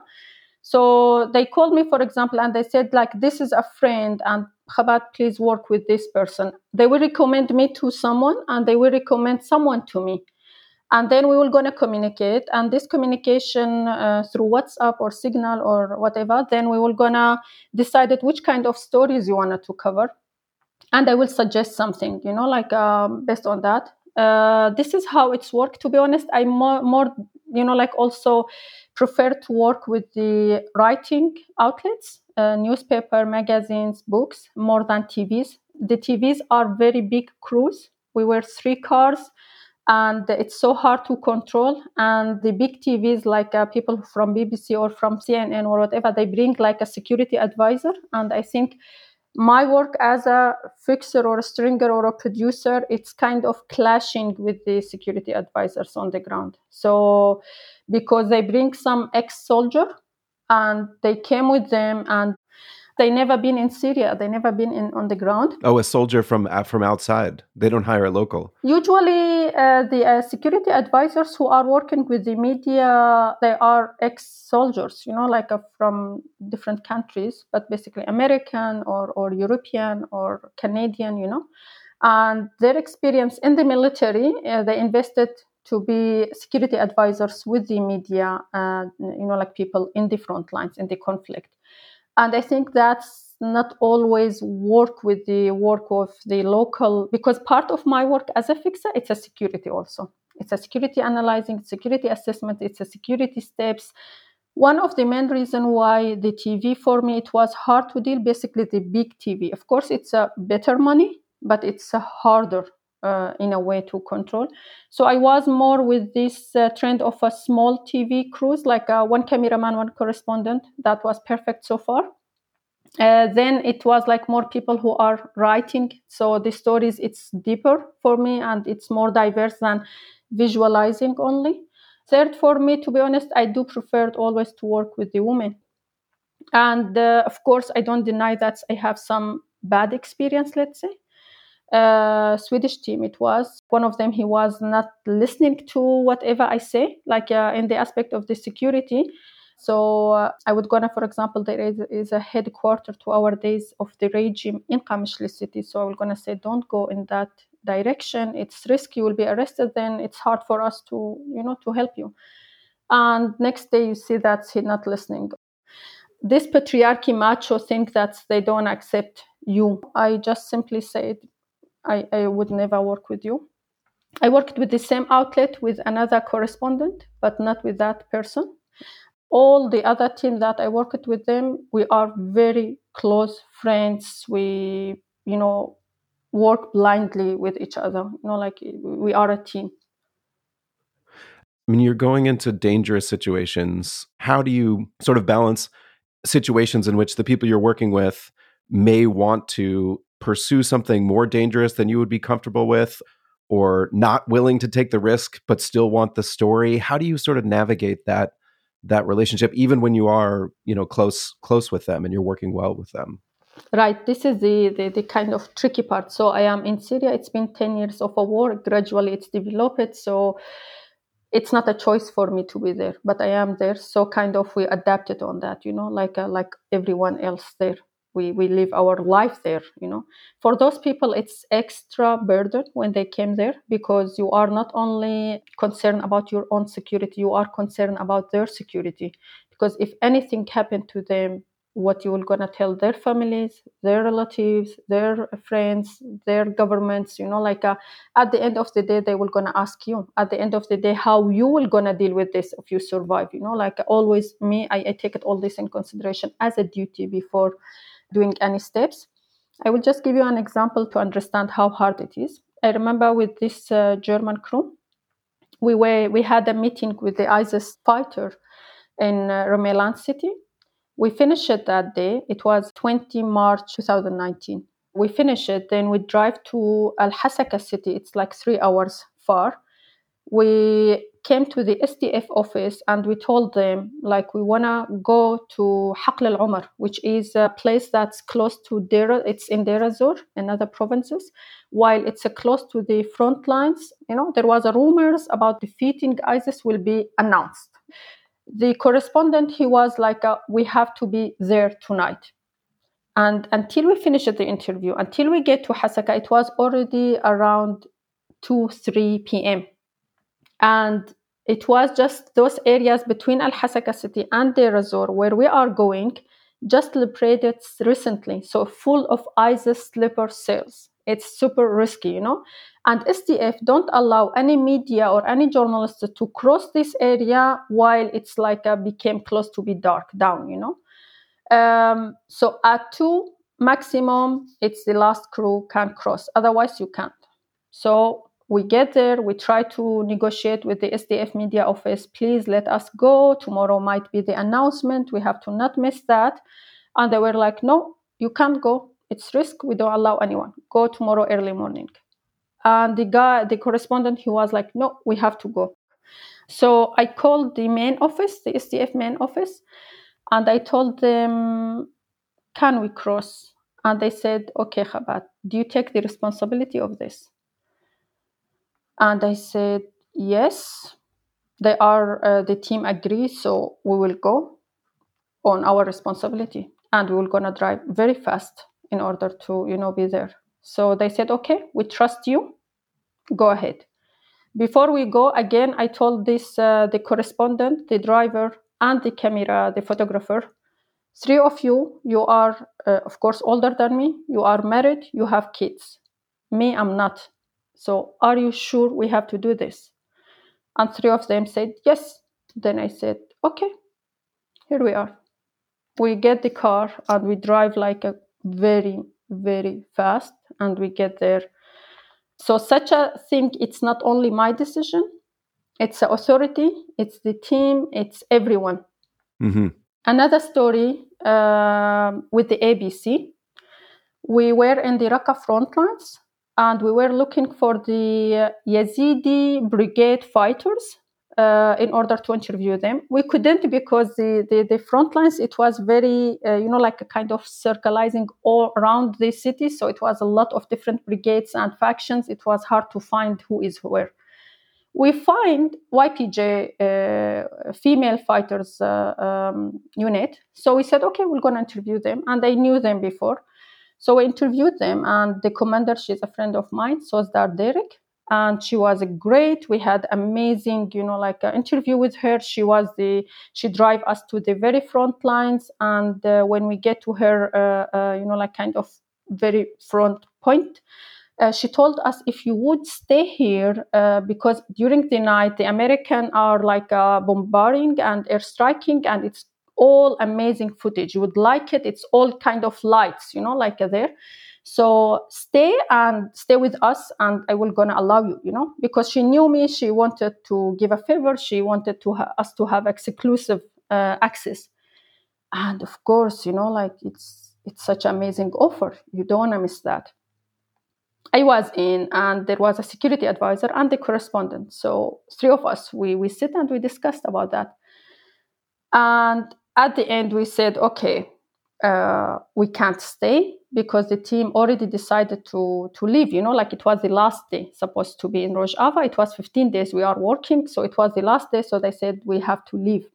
So they called me, for example, and they said like, this is a friend and Chabad, please work with this person. They will recommend me to someone and they will recommend someone to me. And then we will going to communicate. And this communication uh, through WhatsApp or Signal or whatever, then we will going to decide which kind of stories you wanted to cover. And I will suggest something, you know, like um, based on that. Uh, this is how it's worked. To be honest, I more, more, you know, like also prefer to work with the writing outlets, uh, newspaper, magazines, books, more than T Vs. The T Vs are very big crews. We were three cars. And it's so hard to control. And the big T Vs, like uh, people from B B C or from C N N or whatever, they bring like a security advisor. And I think my work as a fixer or a stringer or a producer, it's kind of clashing with the security advisors on the ground. So because they bring some ex-soldier and they came with them, and they never been in Syria. They never been in on the ground. Oh, a soldier from uh, from outside. They don't hire a local. Usually, uh, the uh, security advisors who are working with the media, they are ex-soldiers, you know, like uh, from different countries, but basically American or, or European or Canadian, you know. And their experience in the military, uh, they invested to be security advisors with the media, uh, you know, like people in the front lines in the conflict. And I think that's not always work with the work of the local, because part of my work as a fixer, it's a security also. It's a security analyzing, security assessment, it's a security steps. One of the main reasons why the T V for me, it was hard to deal, basically the big T V. Of course, it's a better money, but it's a harder uh, in a way to control. So I was more with this uh, trend of a small T V crews, like uh, one cameraman, one correspondent. That was perfect so far. Uh, then it was like more people who are writing. So the stories, it's deeper for me and it's more diverse than visualizing only. Third, for me, to be honest, I do prefer always to work with the women. And uh, of course, I don't deny that I have some bad experience, let's say. Uh, Swedish team, it was. One of them, he was not listening to whatever I say, like uh, in the aspect of the security. So uh, I would go, for example, there is, is a headquarter to our days of the regime in Qamishli city. So I was going to say, don't go in that direction. It's risky. You will be arrested. Then it's hard for us to, you know, to help you. And next day you see that he's not listening. This patriarchy macho think that they don't accept you. I just simply said, I, I would never work with you. I worked with the same outlet with another correspondent, but not with that person. All the other teams that I worked with them, we are very close friends. We, you know, work blindly with each other. You know, like we are a team. I mean, you're going into dangerous situations. How do you sort of balance situations in which the people you're working with may want to pursue something more dangerous than you would be comfortable with, or not willing to take the risk but still want the story? How do you sort of navigate that that relationship, even when you are, you know, close close with them and you're working well with them? Right. This is the, the, the kind of tricky part. So I am in Syria. It's been ten years of a war. Gradually it's developed. So it's not a choice for me to be there, but I am there. So kind of we adapted on that, you know, like uh, like everyone else there. We we live our life there, you know. For those people, it's extra burden when they came there, because you are not only concerned about your own security, you are concerned about their security. Because if anything happened to them, what you will gonna tell their families, their relatives, their friends, their governments, you know, like uh, at the end of the day, they will gonna ask you. At the end of the day, how you will gonna deal with this if you survive, you know, like always me, I, I take it all this in consideration as a duty before doing any steps. I will just give you an example to understand how hard it is. I remember with this uh, German crew, we were we had a meeting with the ISIS fighter in uh, Ramelan city. We finished it that day. It was the twentieth of March twenty nineteen. We finished it, then we drive to Al-Hasaka city. It's like three hours far. We came to the S D F office and we told them, like, we want to go to Haql al-Umar, which is a place that's close to Deir. It's in Deir ez-Zor and other provinces. While it's uh, close to the front lines, you know, there was a rumors about defeating ISIS will be announced. The correspondent, he was like, uh, we have to be there tonight. And until we finished the interview, until we get to Hasaka, it was already around two, three p.m. And it was just those areas between Al-Hasaka city and Deir ez-Zor where we are going, just liberated recently. So full of ISIS sleeper cells. It's super risky, you know. And S D F don't allow any media or any journalists to cross this area while it's like a became close to be dark down, you know. Um, so at two maximum, it's the last crew can cross. Otherwise, you can't. So we get there, we try to negotiate with the S D F media office, please let us go. Tomorrow might be the announcement. We have to not miss that. And they were like, no, you can't go. It's risk. We don't allow anyone. Go tomorrow early morning. And the guy, the correspondent, he was like, no, we have to go. So I called the main office, the S D F main office, and I told them, can we cross? And they said, okay, Chabad, do you take the responsibility of this? And I said, yes, they are, uh, the team agrees, so we will go on our responsibility. And we will gonna drive very fast in order to, you know, be there. So they said, okay, we trust you, go ahead. Before we go, again, I told this, uh, the correspondent, the driver, and the camera, the photographer, three of you, you are, uh, of course, older than me, you are married, you have kids. Me, I'm not. So are you sure we have to do this? And three of them said, yes. Then I said, okay, here we are. We get the car and we drive like a very, very fast and we get there. So such a thing, it's not only my decision, it's the authority, it's the team, it's everyone. Mm-hmm. Another story uh, with the A B C. We were in the Raqqa front lines and we were looking for the Yazidi brigade fighters uh, in order to interview them. We couldn't because the, the, the front lines, it was very, uh, you know, like a kind of circulating all around the city. So it was a lot of different brigades and factions. It was hard to find who is where. We find Y P J uh, female fighters uh, um, unit. So we said, okay, we're going to interview them. And I knew them before. So we interviewed them. And the commander, she's a friend of mine, Sozdar Derek. And she was great. We had amazing, you know, like an interview with her. She was the, she drive us to the very front lines. And uh, when we get to her, uh, uh, you know, like kind of very front point, Uh, she told us if you would stay here, uh, because during the night, the Americans are like uh, bombarding and airstriking, and it's all amazing footage. You would like it. It's all kind of lights, you know, like uh, there. So stay and stay with us, and I will gonna allow you, you know, because she knew me. She wanted to give a favor. She wanted to ha- us to have exclusive uh, access. And of course, you know, like it's it's such an amazing offer. You don't want to miss that. I was in, and there was a security advisor and the correspondent. So three of us, we, we sit and we discussed about that. And at the end, we said, okay, uh, we can't stay because the team already decided to, to leave. You know, like it was the last day supposed to be in Rojava. It was fifteen days we are working. So it was the last day. So they said, we have to leave.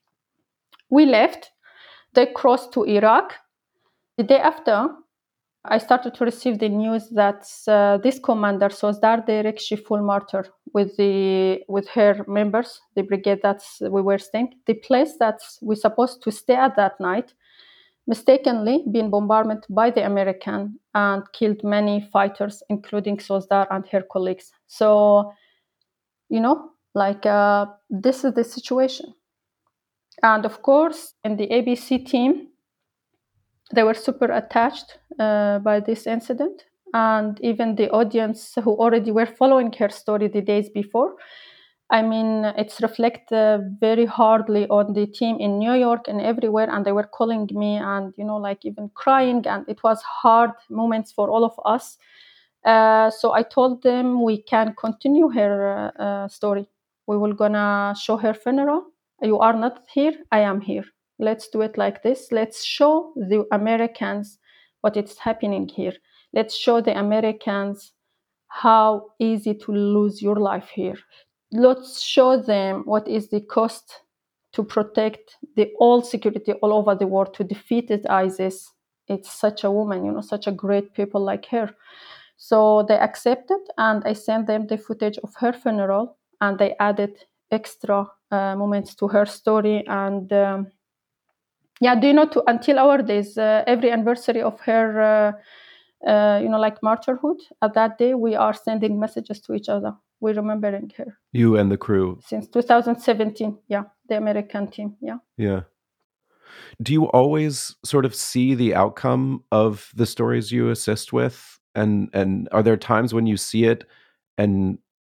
We left. They crossed to Iraq. The day after, I started to receive the news that uh, this commander, Sozdar Derek, she full martyr with the with her members, the brigade that we were staying. The place that we supposed to stay at that night, mistakenly been bombarded by the American and killed many fighters, including Sozdar and her colleagues. So, you know, like uh, this is the situation. And of course, in the A B C team, they were super attached uh, by this incident. And even the audience who already were following her story the days before, I mean, it's reflected uh, very hardly on the team in New York and everywhere. And they were calling me and, you know, like even crying. And it was hard moments for all of us. Uh, so I told them we can continue her uh, uh, story. We will gonna show her funeral. You are not here, I am here. Let's do it like this. Let's show the Americans what is happening here. Let's show the Americans how easy to lose your life here. Let's show them what is the cost to protect the all security all over the world, to defeat ISIS. It's such a woman, you know, such a great people like her. So they accepted, and I sent them the footage of her funeral, and they added extra uh, moments to her story. And um, yeah, do you know, to, until our days, uh, every anniversary of her, uh, uh, you know, like martyrhood, at that day, we are sending messages to each other. We're remembering her. You and the crew. Since two thousand seventeen, yeah, the American team, yeah. Yeah. Do you always sort of see the outcome of the stories you assist with? And and are there times when you see it and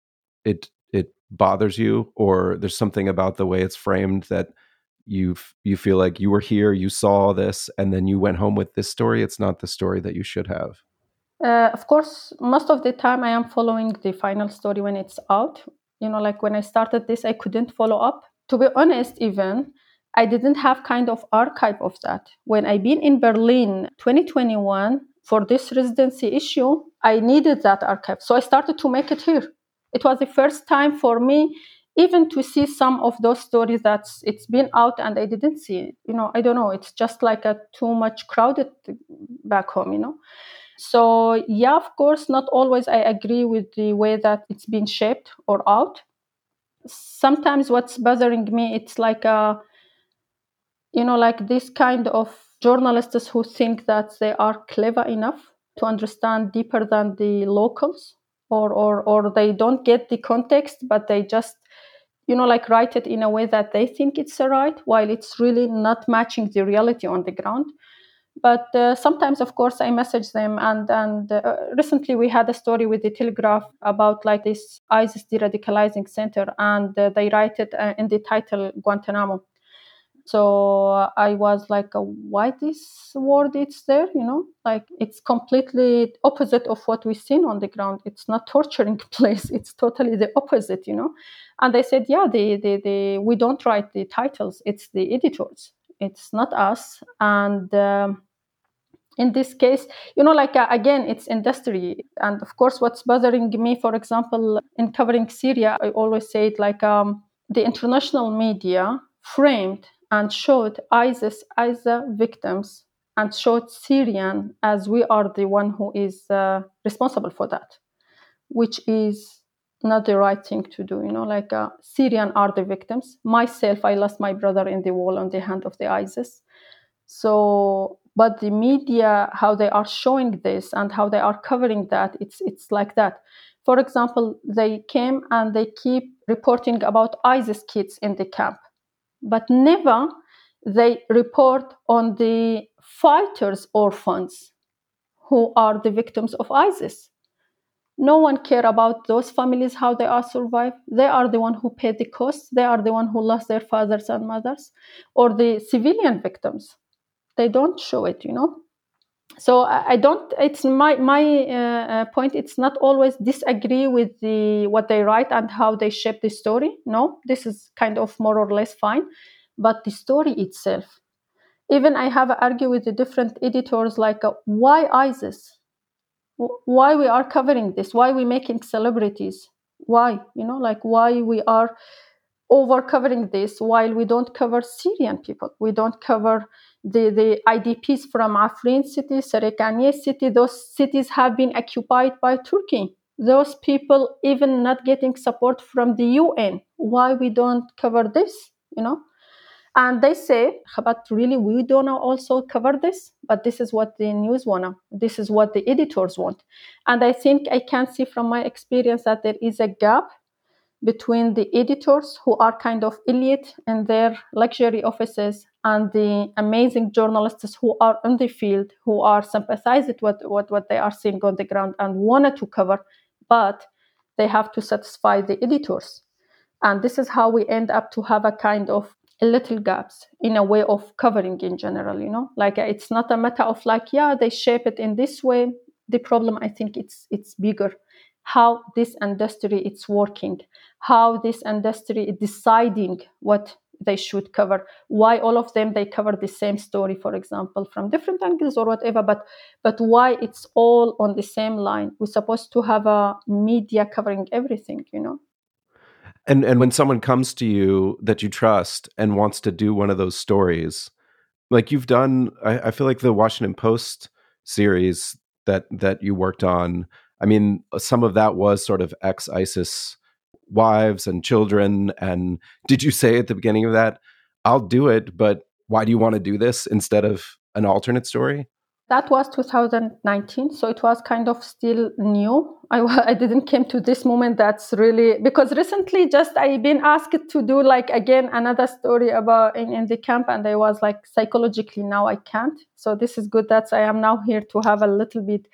it it bothers you, or there's something about the way it's framed that you you feel like you were here, you saw this, and then you went home with this story? It's not the story that you should have. Uh, of course, most of the time I am following the final story when it's out. You know, like when I started this, I couldn't follow up. To be honest, even I didn't have kind of archive of that. When I been in Berlin twenty twenty-one for this residency issue, I needed that archive. So I started to make it here. It was the first time for me even to see some of those stories that it's been out and I didn't see it. You know, I don't know. It's just like a too much crowded back home, you know. So yeah, of course, not always I agree with the way that it's been shaped or out. Sometimes what's bothering me, it's like a, you know, like this kind of journalists who think that they are clever enough to understand deeper than the locals, or or or they don't get the context, but they just, you know, like write it in a way that they think it's right, while it's really not matching the reality on the ground. But uh, sometimes, of course, I message them. And, and uh, recently we had a story with the Telegraph about like this ISIS de-radicalizing center, and uh, they write it uh, in the title Guantanamo. So uh, I was like, uh, why this word it's there, you know, like it's completely opposite of what we've seen on the ground. It's not torturing place. It's totally the opposite, you know. And they said, yeah, the, the, the, we don't write the titles. It's the editors. It's not us. And um, in this case, you know, like, uh, again, it's industry. And of course, what's bothering me, for example, in covering Syria, I always say it like um, the international media framed and showed ISIS as the victims and showed Syrian as we are the one who is uh, responsible for that, which is not the right thing to do. You know, like uh, Syrian are the victims. Myself, I lost my brother in the war on the hand of the ISIS. So, but the media, how they are showing this and how they are covering that, it's it's like that. For example, they came and they keep reporting about ISIS kids in the camp, but never they report on the fighters' orphans who are the victims of ISIS. No one care about those families, how they are survived. They are the one who paid the costs. They are the one who lost their fathers and mothers, or the civilian victims. They don't show it, you know. So I, I don't. It's my my uh, point. It's not always disagree with the what they write and how they shape the story. No, this is kind of more or less fine, but the story itself. Even I have argued with the different editors, like uh, why ISIS. Why we are covering this, why we making celebrities, why, you know, like why we are over covering this while we don't cover Syrian people, we don't cover the, the I D Ps from Afrin city, Sarekaniye city. Those cities have been occupied by Turkey. Those people even not getting support from the U N. Why we don't cover this, you know? And they say, but really, we don't also cover this, but this is what the news want. This is what the editors want. And I think I can see from my experience that there is a gap between the editors who are kind of elite in their luxury offices and the amazing journalists who are in the field, who are sympathized with what, what, what they are seeing on the ground and wanted to cover, but they have to satisfy the editors. And this is how we end up to have a kind of little gaps in a way of covering in general, you know, like it's not a matter of like, yeah, they shape it in this way. The problem, I think it's it's bigger, how this industry it's working, how this industry is deciding what they should cover, why all of them, they cover the same story, for example, from different angles or whatever, but but why it's all on the same line. We're supposed to have a media covering everything, you know. And and when someone comes to you that you trust and wants to do one of those stories, like you've done, I, I feel like the Washington Post series that that you worked on, I mean, some of that was sort of ex-ISIS wives and children. And did you say at the beginning of that, I'll do it, but why do you want to do this instead of an alternate story? That was two thousand nineteen, so it was kind of still new. I, I didn't came to this moment that's really, because recently just I've been asked to do like, again, another story about in, in the camp, and I was like, psychologically now I can't. So this is good that I am now here to have a little bit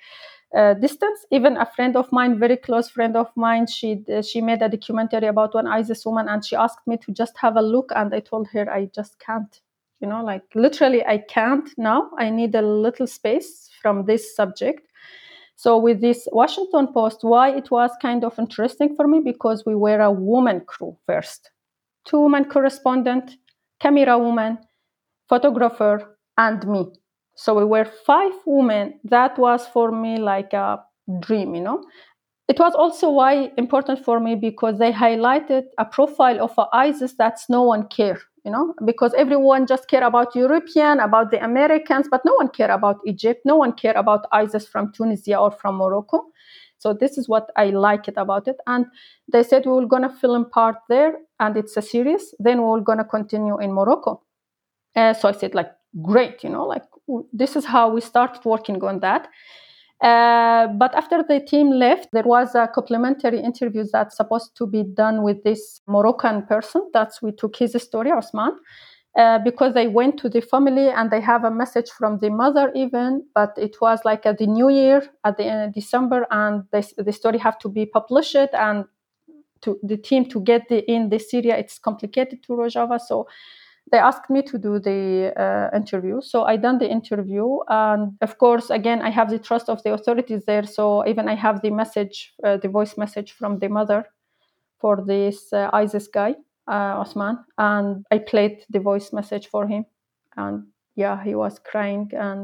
uh, distance. Even a friend of mine, very close friend of mine, she uh, she made a documentary about one ISIS woman, and she asked me to just have a look, and I told her I just can't, you know, like literally I can't now. I need a little space from this subject. So with this Washington Post, why it was kind of interesting for me, because we were a woman crew first, two woman correspondent, camera woman, photographer, and me. So we were five women. That was for me like a dream, you know. It was also why important for me, because they highlighted a profile of a ISIS that's no one care, you know, because everyone just care about European, about the Americans, but no one care about Egypt. No one care about ISIS from Tunisia or from Morocco. So this is what I like it about it. And they said we were going to film part there, and it's a series. Then we were going to continue in Morocco. Uh, so I said, like, great, you know, like this is how we started working on that. Uh, but after the team left, there was a complimentary interview that's supposed to be done with this Moroccan person. That's we took his story, Osman, uh, because they went to the family and they have a message from the mother even. But it was like at the New Year, at the end of December, and they, the story have to be published, and to the team to get the, in the Syria, it's complicated to Rojava. So they asked me to do the uh, interview. So I done the interview. And of course, again, I have the trust of the authorities there. So even I have the message, uh, the voice message from the mother for this uh, ISIS guy, uh, Osman. And I played the voice message for him. And yeah, he was crying. And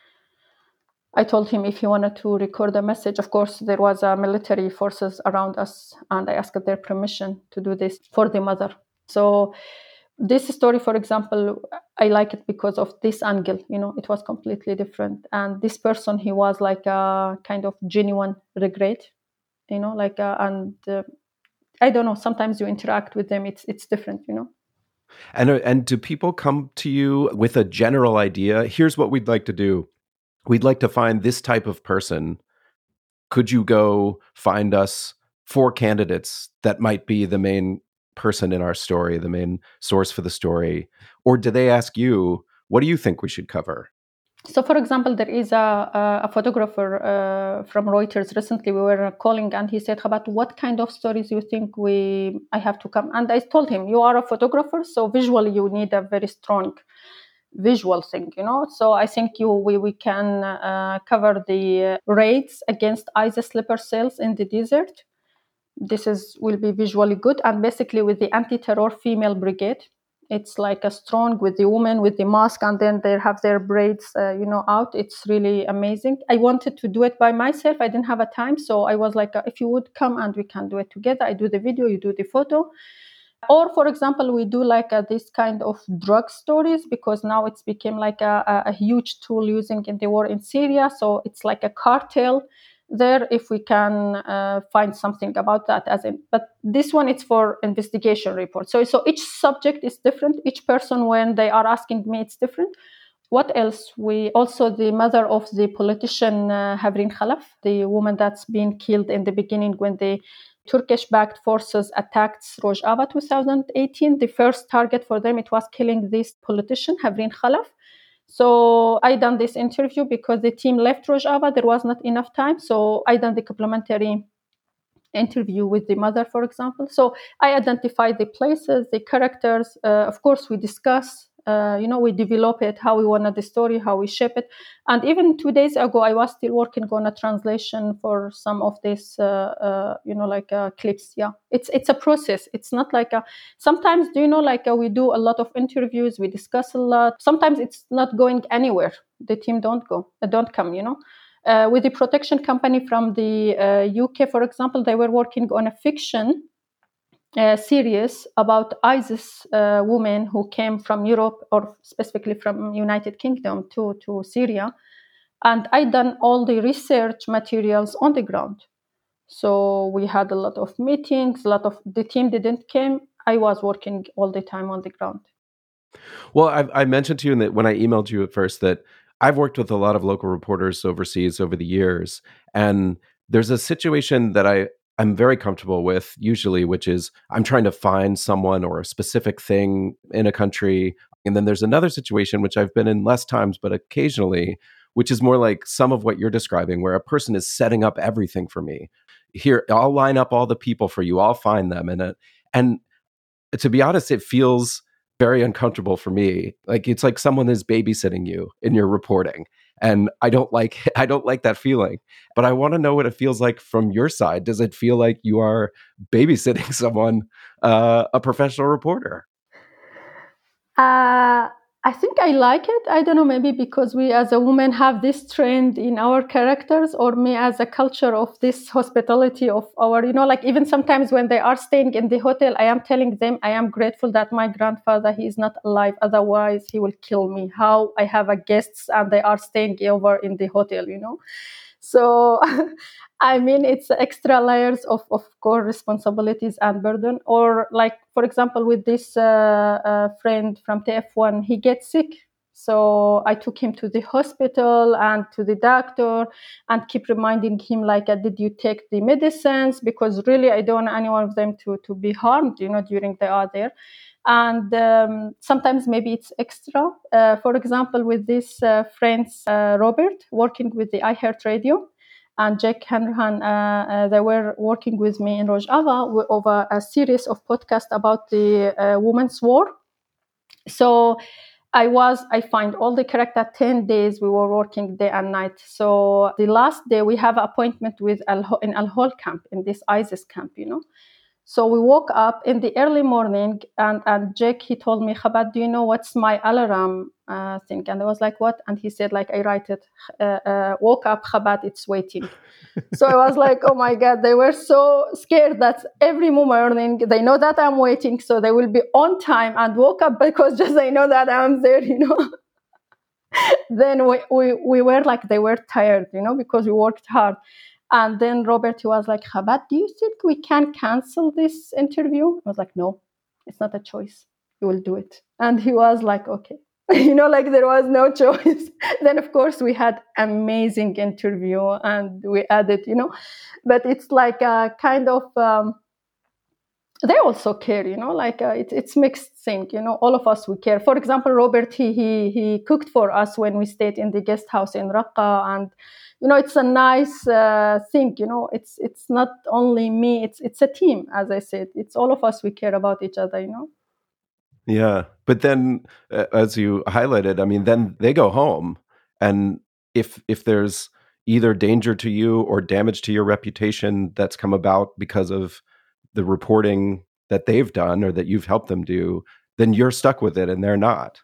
I told him if he wanted to record a message. Of course, there was a military forces around us. And I asked their permission to do this for the mother. So this story, for example, I like it because of this angle, you know, it was completely different. And this person, he was like a kind of genuine regret, you know, like, a, and uh, I don't know, sometimes you interact with them, it's it's different, you know. And, and do people come to you with a general idea? Here's what we'd like to do. We'd like to find this type of person. Could you go find us four candidates that might be the main person in our story, the main source for the story? Or do they ask you, what do you think we should cover? So, for example, there is a, a, a photographer uh, from Reuters. Recently, we were calling, and he said, "About what kind of stories you think we I have to come?" And I told him, "You are a photographer, so visually you need a very strong visual thing, you know. So I think you we we can uh, cover the raids against ISIS sleeper cells in the desert. This is will be visually good, and basically with the anti-terror female brigade, it's like a strong with the woman with the mask, and then they have their braids, uh, you know, out. It's really amazing. I wanted to do it by myself. I didn't have a time, so I was like, uh, if you would come and we can do it together. I do the video, you do the photo. Or, for example, we do like a, this kind of drug stories, because now it's become like a, a, a huge tool using in the war in Syria. So it's like a cartel there, if we can uh, find something about that. As in, but this one, it's for investigation report. So, so each subject is different. Each person, when they are asking me, it's different. What else? We also, the mother of the politician uh, Havrin Khalaf, the woman that's been killed in the beginning when the Turkish-backed forces attacked Rojava twenty eighteen. The first target for them, it was killing this politician, Havrin Khalaf. So I done this interview because the team left Rojava. There was not enough time. So I done the complementary interview with the mother, for example. So I identify the places, the characters. Uh, of course, we discuss, uh, you know, we develop it, how we want the story, how we shape it. And even two days ago, I was still working on a translation for some of these, uh, uh, you know, like uh, clips. Yeah, it's it's a process. It's not like a, sometimes, do you know, like uh, we do a lot of interviews, we discuss a lot. Sometimes it's not going anywhere. The team don't go, uh, don't come, you know. Uh, with the protection company from the uh, U K, for example, they were working on a fiction uh, series about ISIS uh, women who came from Europe, or specifically from United Kingdom, to, to Syria. And I done all the research materials on the ground. So we had a lot of meetings, a lot of, the team didn't came. I was working all the time on the ground. Well, I, I mentioned to you that when I emailed you at first that I've worked with a lot of local reporters overseas over the years, and there's a situation that I, I'm very comfortable with usually, which is I'm trying to find someone or a specific thing in a country. And then there's another situation, which I've been in less times, but occasionally, which is more like some of what you're describing, where a person is setting up everything for me. Here, I'll line up all the people for you. I'll find them. And, uh, and to be honest, it feels very uncomfortable for me. Like it's like someone is babysitting you in your reporting. And I don't like I don't like that feeling. But I want to know what it feels like from your side. Does it feel like you are babysitting someone, uh, a professional reporter? Uh, I think I like it. I don't know, maybe because we as a woman have this trend in our characters, or me as a culture of this hospitality of our, you know, like even sometimes when they are staying in the hotel, I am telling them I am grateful that my grandfather, he is not alive. Otherwise, he will kill me. How I have a guests and they are staying over in the hotel, you know. So, I mean, it's extra layers of, of core responsibilities and burden. Or like, for example, with this uh, uh, friend from T F one, he gets sick. So I took him to the hospital and to the doctor and keep reminding him, like, uh, did you take the medicines? Because really, I don't want any one of them to, to be harmed, you know, during they are there. And um, sometimes maybe it's extra. Uh, for example, with this uh, friends, uh, Robert, working with the iHeartRadio, and Jack Hanrahan, uh, uh, they were working with me in Rojava over a series of podcasts about the uh, women's war. So I was, I find all the correct at ten days we were working day and night. So the last day we have an appointment with Al in Al-Hol camp, in this ISIS camp, you know. So we woke up in the early morning, and, and Jake, he told me, Chabad, do you know what's my alarm uh, thing? And I was like, what? And he said, like, I write it, uh, uh, woke up, Chabad, it's waiting. So I was like, oh my God, they were so scared that every morning they know that I'm waiting, so they will be on time, and woke up because just they know that I'm there, you know. Then we, we, we were like, they were tired, you know, because we worked hard. And then Robert, he was like, Chabad, do you think we can cancel this interview? I was like, no, it's not a choice. You will do it. And he was like, okay. You know, like there was no choice. Then, of course, we had amazing interview and we added, you know, but it's like a kind of, um, they also care, you know, like uh, it, it's mixed thing, you know, all of us, we care. For example, Robert, he, he, he cooked for us when we stayed in the guest house in Raqqa, and you know, it's a nice uh, thing, you know, it's it's not only me, it's it's a team, as I said. It's all of us, we care about each other, you know. Yeah. But then, uh, as you highlighted, I mean, then they go home. And if if there's either danger to you or damage to your reputation that's come about because of the reporting that they've done or that you've helped them do, then you're stuck with it and they're not.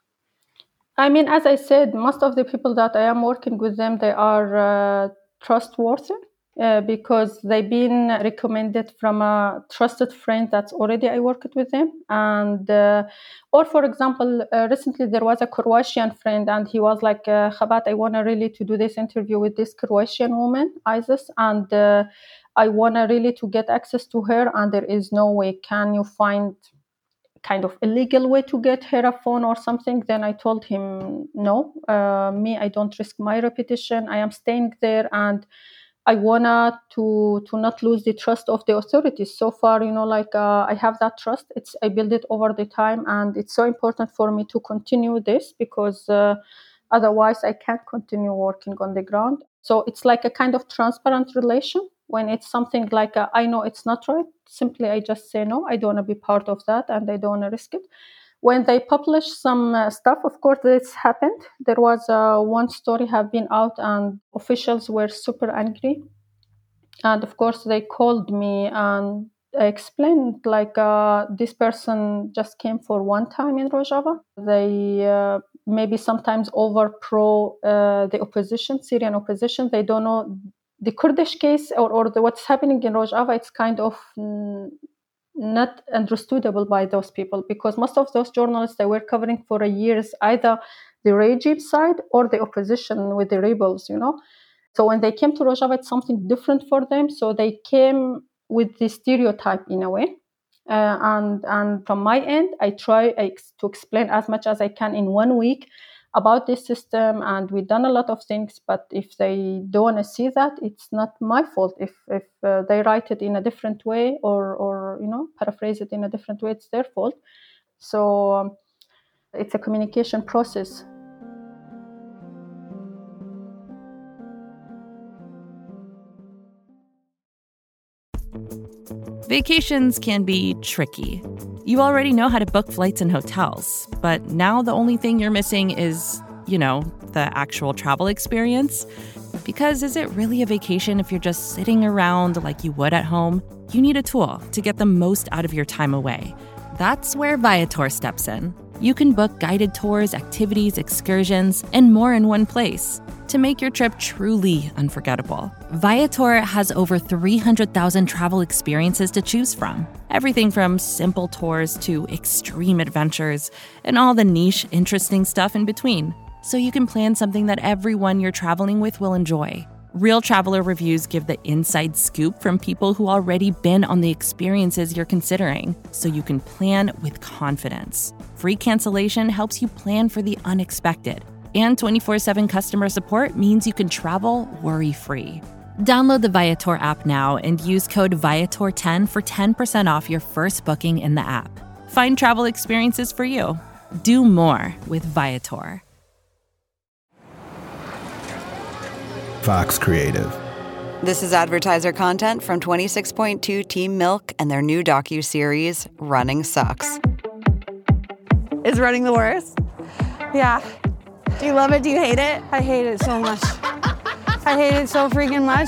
I mean, as I said, most of the people that I am working with them, they are uh, trustworthy uh, because they've been recommended from a trusted friend that's already I worked with them. And, uh, or for example, uh, recently there was a Croatian friend and he was like, uh, Chabad, I want to really to do this interview with this Croatian woman, Isis, and uh, I want to really to get access to her, and there is no way. Can you find kind of illegal way to get her a phone or something? Then I told him, no, uh, me, I don't risk my reputation. I am staying there, and I wanna to to not lose the trust of the authorities. So far, you know, like uh, I have that trust. It's I build it over the time, and it's so important for me to continue this because uh, otherwise I can't continue working on the ground. So it's like a kind of transparent relation. When it's something like a, I know it's not right, simply I just say no, I don't want to be part of that, and I don't want to risk it. When they publish some uh, stuff, of course, this happened. There was uh, one story have been out, and officials were super angry. And of course, they called me and I explained, like, uh, this person just came for one time in Rojava. They uh, maybe sometimes over pro uh, the opposition, Syrian opposition. They don't know the Kurdish case or, or the, what's happening in Rojava. It's kind of mm, not understandable by those people, because most of those journalists, they were covering for a years either the regime side or the opposition with the rebels, you know. So when they came to Rojava, it's something different for them. So they came with the stereotype in a way. Uh, and and from my end, I try ex- to explain as much as I can in one week about this system, and we've done a lot of things. But if they don't want to see that, it's not my fault. If if uh, they write it in a different way or or you know paraphrase it in a different way, it's their fault. So um, it's a communication process. Vacations can be tricky. You already know how to book flights and hotels, but now the only thing you're missing is, you know, the actual travel experience. Because is it really a vacation if you're just sitting around like you would at home? You need a tool to get the most out of your time away. That's where Viator steps in. You can book guided tours, activities, excursions, and more in one place to make your trip truly unforgettable. Viator has over three hundred thousand travel experiences to choose from. Everything from simple tours to extreme adventures and all the niche, interesting stuff in between. So you can plan something that everyone you're traveling with will enjoy. Real traveler reviews give the inside scoop from people who already been on the experiences you're considering, so you can plan with confidence. Free cancellation helps you plan for the unexpected. And twenty-four seven customer support means you can travel worry-free. Download the Viator app now and use code Viator ten for ten percent off your first booking in the app. Find travel experiences for you. Do more with Viator. Fox Creative. This is advertiser content from twenty-six point two Team Milk and their new docuseries, Running Sucks. Is running the worst? Yeah. Do you love it? Do you hate it? I hate it so much. I hate it so freaking much.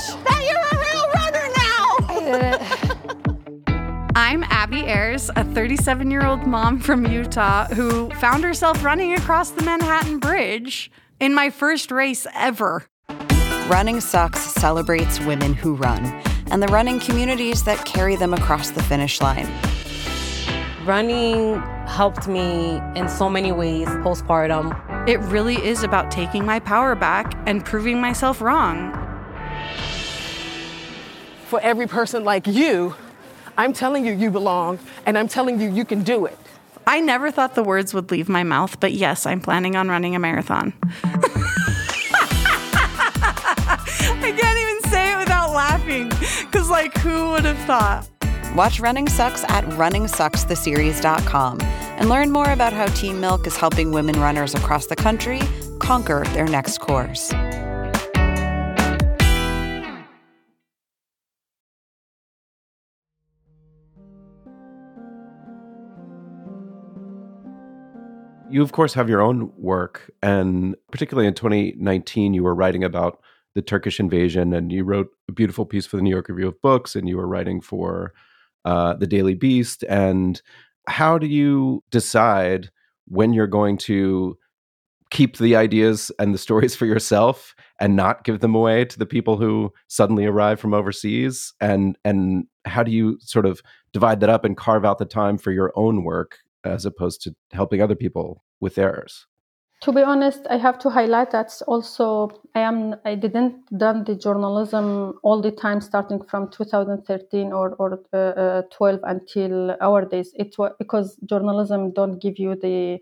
That you're a real runner now! I hate it. I'm Abby Ayers, a thirty-seven-year-old mom from Utah who found herself running across the Manhattan Bridge in my first race ever. Running Sucks celebrates women who run and the running communities that carry them across the finish line. Running helped me in so many ways postpartum. It really is about taking my power back and proving myself wrong. For every person like you, I'm telling you you belong, and I'm telling you you can do it. I never thought the words would leave my mouth, but yes, I'm planning on running a marathon. I can't even say it without laughing, because, like, who would have thought? Watch Running Sucks at running sucks the series dot com and learn more about how Team Milk is helping women runners across the country conquer their next course. You, of course, have your own work, and particularly in twenty nineteen, you were writing about the Turkish invasion, and you wrote a beautiful piece for the New York Review of Books, and you were writing for uh, the Daily Beast. And how do you decide when you're going to keep the ideas and the stories for yourself and not give them away to the people who suddenly arrive from overseas? And and how do you sort of divide that up and carve out the time for your own work as opposed to helping other people with theirs? To be honest, I have to highlight that also I am I didn't done the journalism all the time starting from two thousand thirteen or or uh, uh, twelve until our days. It was because journalism don't give you the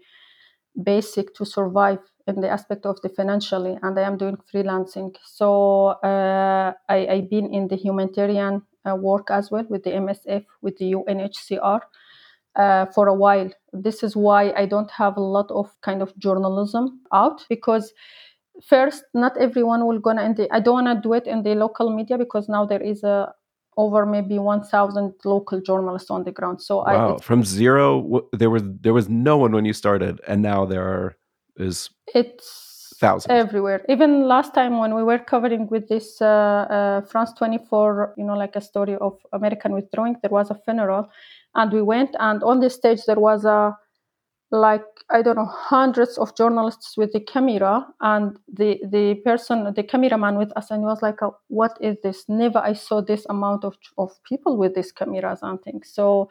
basic to survive in the aspect of the financially, and I am doing freelancing. So uh, I I've been in the humanitarian uh, work as well with the M S F, with the U N H C R. Uh, for a while. This is why I don't have a lot of kind of journalism out, because first, not everyone will gonna in the, I don't want to do it in the local media, because now there is a over maybe one thousand local journalists on the ground. So wow, I, from zero, there was there was no one when you started, and now there are, is it's thousands everywhere. Even last time when we were covering with this uh, uh, France twenty-four, you know, like a story of American withdrawing, there was a funeral. And we went, and on the stage there was a, like, I don't know, hundreds of journalists with the camera, and the the person, the cameraman with us, and he was like, what is this? Never I saw this amount of of people with these cameras and things. So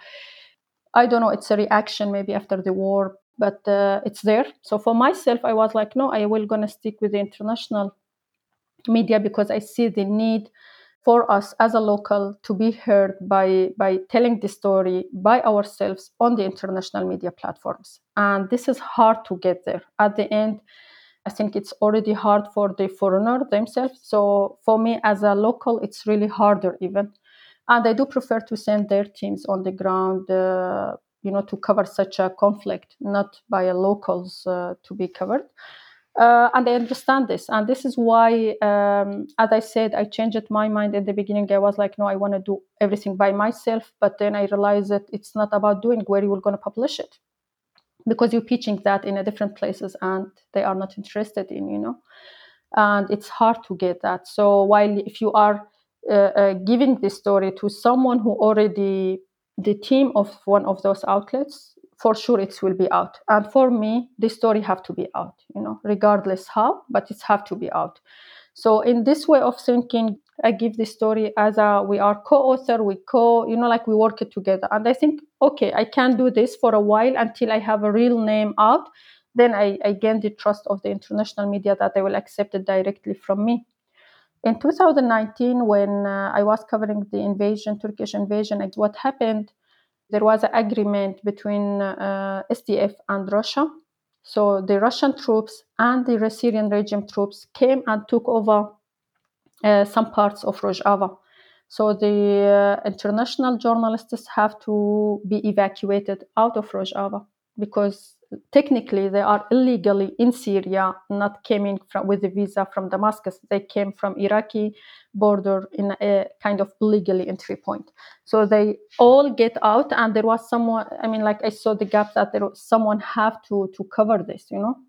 I don't know, it's a reaction maybe after the war, but uh, it's there. So for myself, I was like, no, I will gonna stick with the international media, because I see the need for us as a local to be heard by by telling the story by ourselves on the international media platforms. And this is hard to get there. At the end, I think it's already hard for the foreigner themselves. So for me as a local, it's really harder even. And I do prefer to send their teams on the ground, uh, you know, to cover such a conflict, not by a locals uh, to be covered. Uh, and I understand this. And this is why, um, as I said, I changed my mind in the beginning. I was like, no, I want to do everything by myself. But then I realized that it's not about doing where you're going to publish it, because you're pitching that in a different places and they are not interested in, you know, and it's hard to get that. So while if you are uh, uh, giving this story to someone who already the team of one of those outlets, for sure it will be out. And for me, this story have to be out, you know, regardless how, but it's have to be out. So in this way of thinking, I give this story as a, we are co-author, we co, you know, like we work it together. And I think, okay, I can do this for a while until I have a real name out. Then I, I gain the trust of the international media that they will accept it directly from me. In two thousand nineteen, when uh, I was covering the invasion, Turkish invasion, what happened, there was an agreement between uh, S D F and Russia. So the Russian troops and the Syrian regime troops came and took over uh, some parts of Rojava. So the uh, international journalists have to be evacuated out of Rojava because technically they are illegally in Syria, not coming from with a visa from Damascus. They came from Iraqi border in a kind of illegally entry point. So they all get out, and there was someone, I mean, like I saw the gap that there was someone have to to cover this, you know.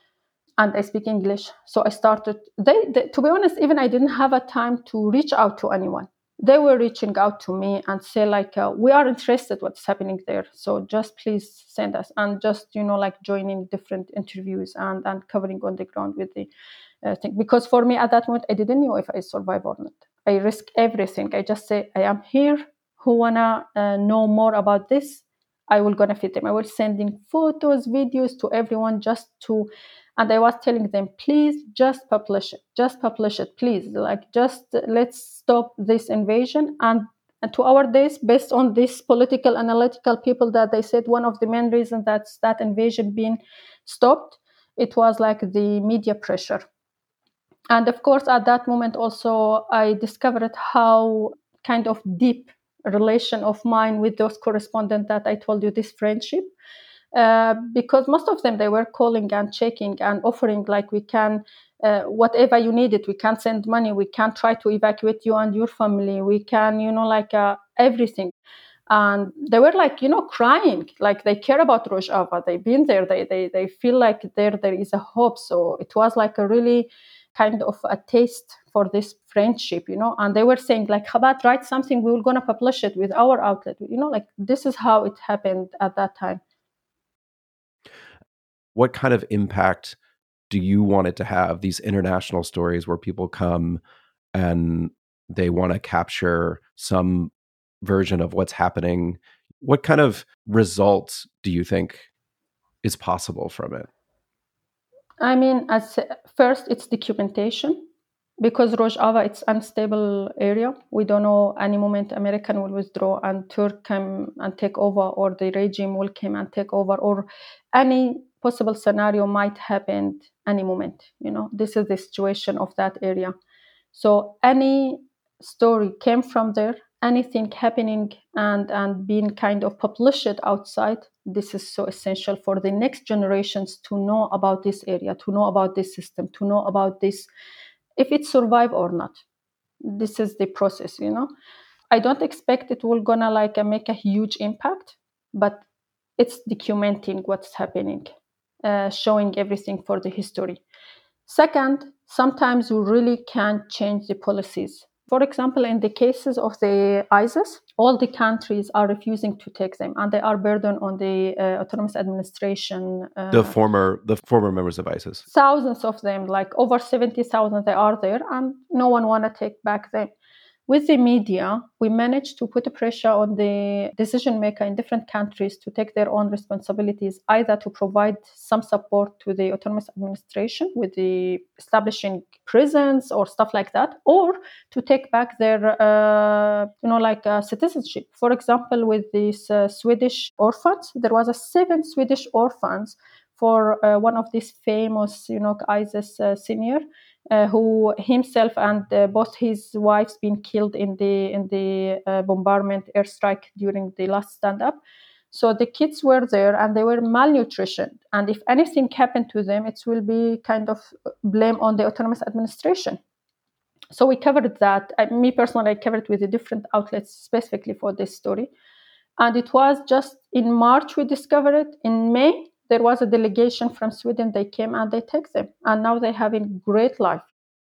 And I speak English. So I started, they, they to be honest, even I didn't have a time to reach out to anyone. They were reaching out to me and say like, uh, we are interested what's happening there. So just please send us, and just, you know, like joining different interviews and, and covering on the ground with the uh, thing. Because for me at that moment, I didn't know if I survive or not. I risk everything. I just say, I am here. Who wanna uh, know more about this? I will gonna feed them. I was sending photos, videos to everyone just to, and I was telling them, please just publish it, just publish it, please. Like, just let's stop this invasion. And, and to our days, based on this political analytical people that they said one of the main reasons that that invasion being stopped, it was like the media pressure. And of course, at that moment also, I discovered how kind of deep relation of mine with those correspondents that I told you, this friendship. Uh, because most of them, they were calling and checking and offering like, we can, uh, whatever you needed, we can send money, we can try to evacuate you and your family, we can, you know, like uh, everything. And they were like, you know, crying, like they care about Rojava, they've been there, they, they, they feel like there, there is a hope. So it was like a really kind of a taste for this friendship, you know. And they were saying like, Chabad, write something, we were going to publish it with our outlet, you know, like this is how it happened at that time. What kind of impact do you want it to have, these international stories where people come and they want to capture some version of what's happening? What kind of results do you think is possible from it? I mean, as first, it's documentation. Because Rojava, it's unstable area. We don't know any moment American will withdraw and Turk come and take over, or the regime will come and take over, or any possible scenario might happen any moment. You know, this is the situation of that area. So any story came from there, anything happening and, and being kind of published outside, this is so essential for the next generations to know about this area, to know about this system, to know about this, if it survive or not. This is the process, you know. I don't expect it will gonna like uh, make a huge impact, but it's documenting what's happening, uh, showing everything for the history. Second, sometimes you really can't change the policies. For example, in the cases of the ISIS, all the countries are refusing to take them, and they are burdened on the uh, autonomous administration. Uh, the former, the former members of ISIS. Thousands of them, like over seventy thousand, they are there, and no one want to take back them. With the media, we managed to put a pressure on the decision maker in different countries to take their own responsibilities, either to provide some support to the autonomous administration with the establishing prisons or stuff like that, or to take back their, uh, you know, like uh, citizenship. For example, with these uh, Swedish orphans, there was a seven Swedish orphans for uh, one of these famous, you know, ISIS uh, senior. Uh, who himself and uh, both his wives been killed in the in the uh, bombardment airstrike during the last stand-up. So the kids were there and they were malnutrition. And if anything happened to them, it will be kind of blame on the autonomous administration. So we covered that. I, me personally, I covered with the different outlets specifically for this story. And it was just in March we discovered it. In May, there was a delegation from Sweden. They came and they took them. And now they're having great life.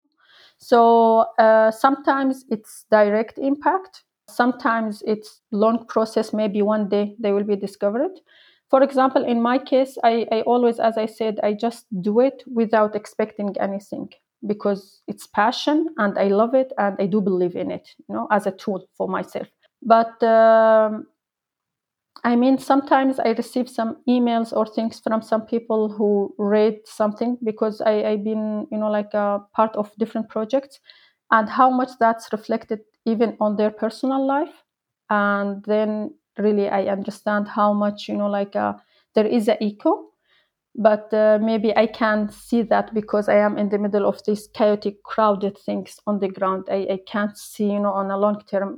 So uh, sometimes it's direct impact. Sometimes it's long process. Maybe one day they will be discovered. For example, in my case, I, I always, as I said, I just do it without expecting anything because it's passion and I love it and I do believe in it, you know, as a tool for myself. But um, I mean, sometimes I receive some emails or things from some people who read something because I, I've been, you know, like a part of different projects and how much that's reflected even on their personal life. And then really I understand how much, you know, like uh, there is an echo, but uh, maybe I can't see that because I am in the middle of these chaotic, crowded things on the ground. I, I can't see, you know, on a long term.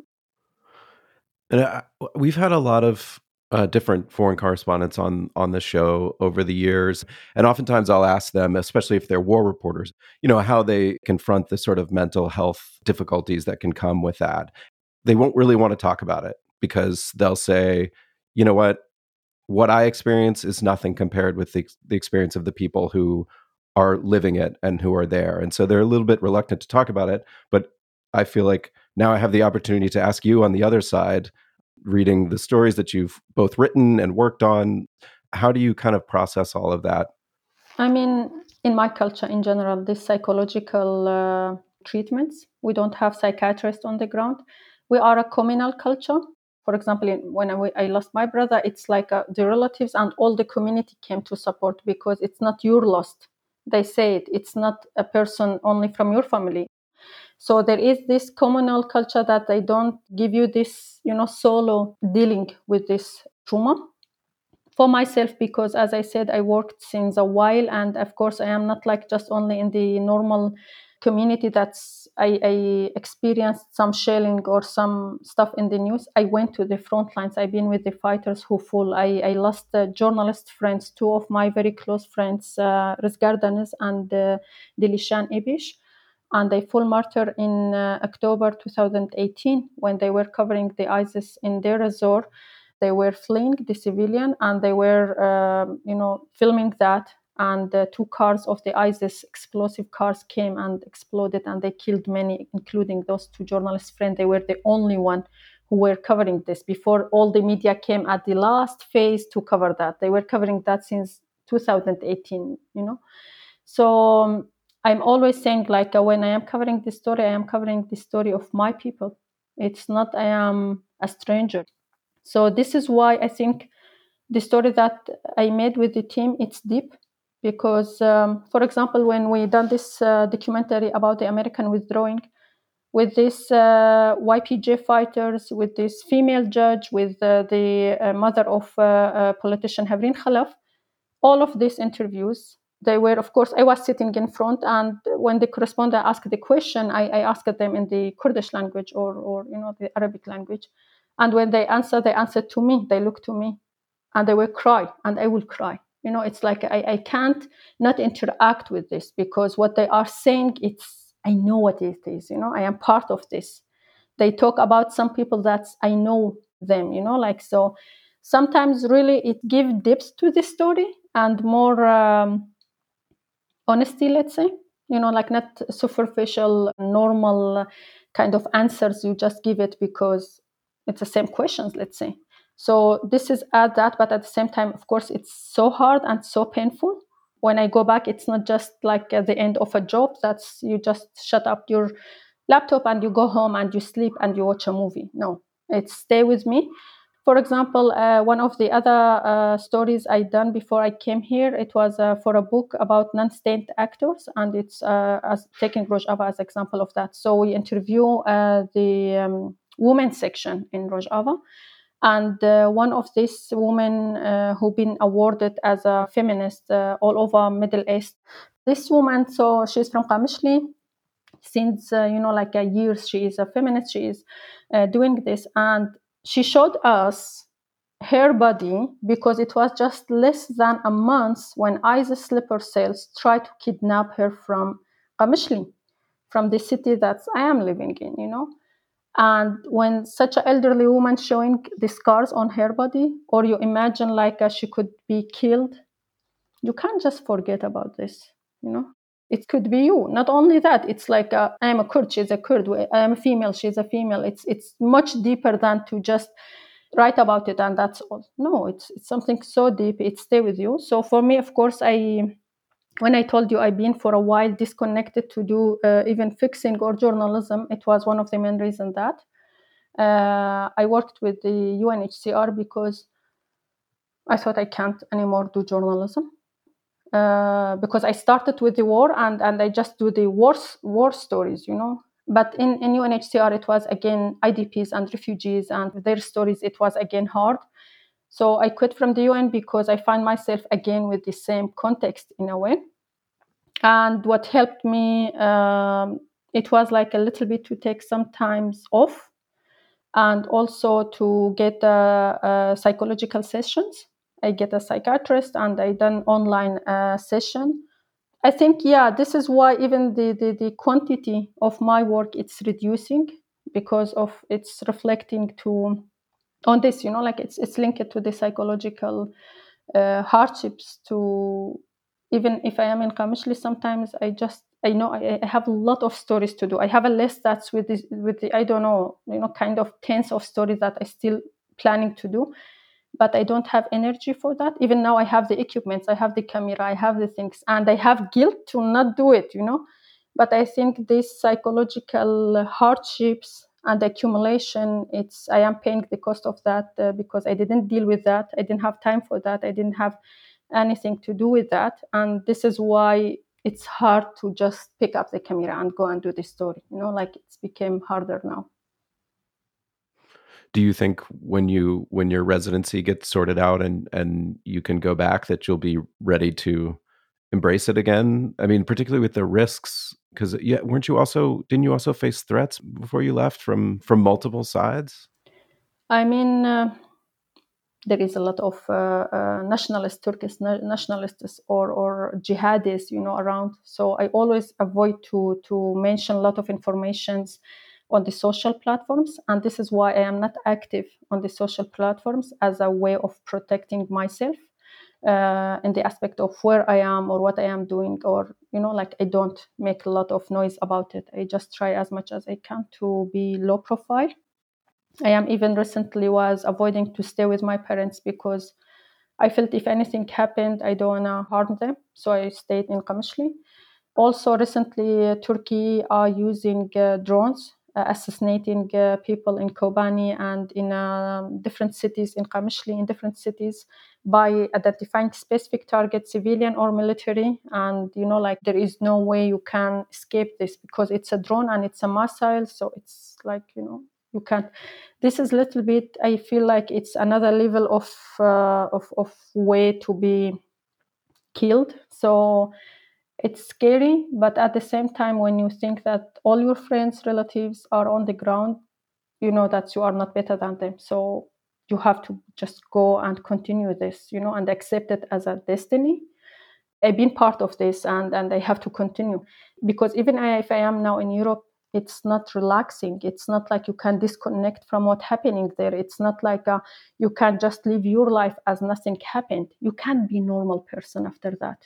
And uh, we've had a lot of uh, different foreign correspondents on on the show over the years, and oftentimes I'll ask them, especially if they're war reporters, you know, how they confront the sort of mental health difficulties that can come with that. They won't really want to talk about it because they'll say, you know what, what I experience is nothing compared with the, the experience of the people who are living it and who are there, and so they're a little bit reluctant to talk about it. But I feel like now I have the opportunity to ask you on the other side, reading the stories that you've both written and worked on. How do you kind of process all of that? I mean, in my culture in general, these psychological uh, treatments, we don't have psychiatrists on the ground. We are a communal culture. For example, when I, I lost my brother, it's like uh, the relatives and all the community came to support because it's not your loss. They say it. It's not a person only from your family. So there is this communal culture that they don't give you this, you know, solo dealing with this trauma. For myself, because as I said, I worked since a while, and of course, I am not like just only in the normal community that's I, I experienced some shelling or some stuff in the news. I went to the front lines. I've been with the fighters who fall. I, I lost uh, journalist friends, two of my very close friends, uh, Rizgar Danes and uh, Dilishan Ibish. And they full martyr in uh, October twenty eighteen when they were covering the ISIS in their resort. They were fleeing the civilian and they were, um, you know, filming that. And uh, two cars of the ISIS explosive cars came and exploded and they killed many, including those two journalists' friends. They were the only one who were covering this before all the media came at the last phase to cover that. They were covering that since two thousand eighteen, you know. So um, I'm always saying, like, uh, when I am covering this story, I am covering the story of my people. It's not I am a stranger. So this is why I think the story that I made with the team, it's deep. Because, um, for example, when we done this uh, documentary about the American withdrawing, with this uh, Y P G fighters, with this female judge, with uh, the uh, mother of uh, uh, politician Havrin Khalaf, all of these interviews, they were, of course, I was sitting in front, and when the correspondent asked the question, I, I asked them in the Kurdish language or, or, you know, the Arabic language. And when they answered, they answered to me, they looked to me, and they will cry, and I will cry. You know, it's like I, I can't not interact with this because what they are saying, it's, I know what it is, you know, I am part of this. They talk about some people that I know them, you know, like, so sometimes really it gives depth to the story and more um, honesty, let's say, you know, like not superficial, normal kind of answers. You just give it because it's the same questions, let's say. So this is at that, but at the same time, of course, it's so hard and so painful. When I go back, it's not just like at the end of a job. That's you just shut up your laptop and you go home and you sleep and you watch a movie. No, it's stay with me. For example, uh, one of the other uh, stories I done before I came here, it was uh, for a book about non-state actors, and it's uh, as taking Rojava as example of that. So we interview uh, the um, women's section in Rojava. And uh, one of these women uh, who been awarded as a feminist uh, all over Middle East. This woman, so she's from Qamishli. Since, uh, you know, like a year, she is a feminist. She is uh, doing this. And she showed us her body because it was just less than a month when ISIS sleeper cells tried to kidnap her from Qamishli, from the city that I am living in, you know. And when such an elderly woman showing the scars on her body, or you imagine like uh, she could be killed, you can't just forget about this, you know. It could be you. Not only that, it's like uh, I am a Kurd, she's a Kurd. I am a female, she's a female. It's it's much deeper than to just write about it and that's all. No, it's it's something so deep. It stays with you. So for me, of course, I when I told you I've been for a while disconnected to do uh, even fixing or journalism, it was one of the main reasons that uh, I worked with the U N H C R because I thought I can't anymore do journalism. Uh, because I started with the war and, and I just do the war, war stories, you know. But in, in U N H C R, it was again I D Ps and refugees and their stories, it was again hard. So I quit from the U N because I find myself again with the same context in a way. And what helped me, um, it was like a little bit to take some times off and also to get uh, uh, psychological sessions. I get a psychiatrist and I done online uh, session. I think, yeah, this is why even the, the, the quantity of my work, it's reducing because of it's reflecting to on this, you know, like it's it's linked to the psychological uh, hardships. To even if I am in Qamishli, sometimes I just I know I, I have a lot of stories to do. I have a list that's with this with the I don't know, you know, kind of tens of stories that I still planning to do. But I don't have energy for that. Even now I have the equipment, I have the camera, I have the things, and I have guilt to not do it, you know. But I think these psychological hardships and accumulation, it's I am paying the cost of that uh, because I didn't deal with that. I didn't have time for that. I didn't have anything to do with that. And this is why it's hard to just pick up the camera and go and do the story, you know, like it's became harder now. Do you think when you when your residency gets sorted out and and you can go back that you'll be ready to embrace it again? I mean, particularly with the risks, because yeah, weren't you also didn't you also face threats before you left from from multiple sides? I mean, uh, there is a lot of uh, uh, nationalist Turkish na- nationalists or or jihadis, you know, around. So I always avoid to to mention a lot of informations on the social platforms, and this is why I am not active on the social platforms as a way of protecting myself uh, in the aspect of where I am or what I am doing, or you know, like I don't make a lot of noise about it. I just try as much as I can to be low profile. I am even recently was avoiding to stay with my parents because I felt if anything happened, I don't wanna harm them, so I stayed in Qamishli. Also, recently, uh, Turkey are using uh, drones, uh, assassinating uh, people in Kobani and in uh, different cities, in Qamishli, in different cities, by identifying specific targets, civilian or military. And, you know, like there is no way you can escape this because it's a drone and it's a missile. So it's like, you know, you can't. This is a little bit, I feel like it's another level of, uh, of, of way to be killed. So it's scary, but at the same time, when you think that all your friends, relatives are on the ground, you know that you are not better than them. So you have to just go and continue this, you know, and accept it as a destiny. I've been part of this and, and I have to continue. Because even if I am now in Europe, it's not relaxing. It's not like you can disconnect from what's happening there. It's not like a, you can just live your life as nothing happened. You can't be a normal person after that.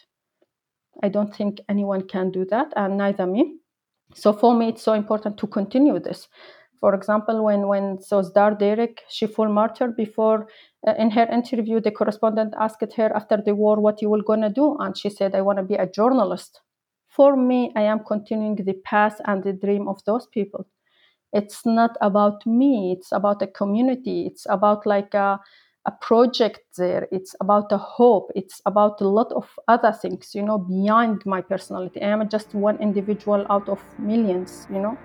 I don't think anyone can do that, and neither me. So for me, it's so important to continue this. For example, when when Sozdar Derek, she full martyr, before uh, in her interview, the correspondent asked her after the war, what you were gonna do, and she said, I want to be a journalist. For me, I am continuing the path and the dream of those people. It's not about me. It's about a community. It's about like a a project there. It's about a hope. It's about a lot of other things, you know, beyond my personality. I am just one individual out of millions, you know.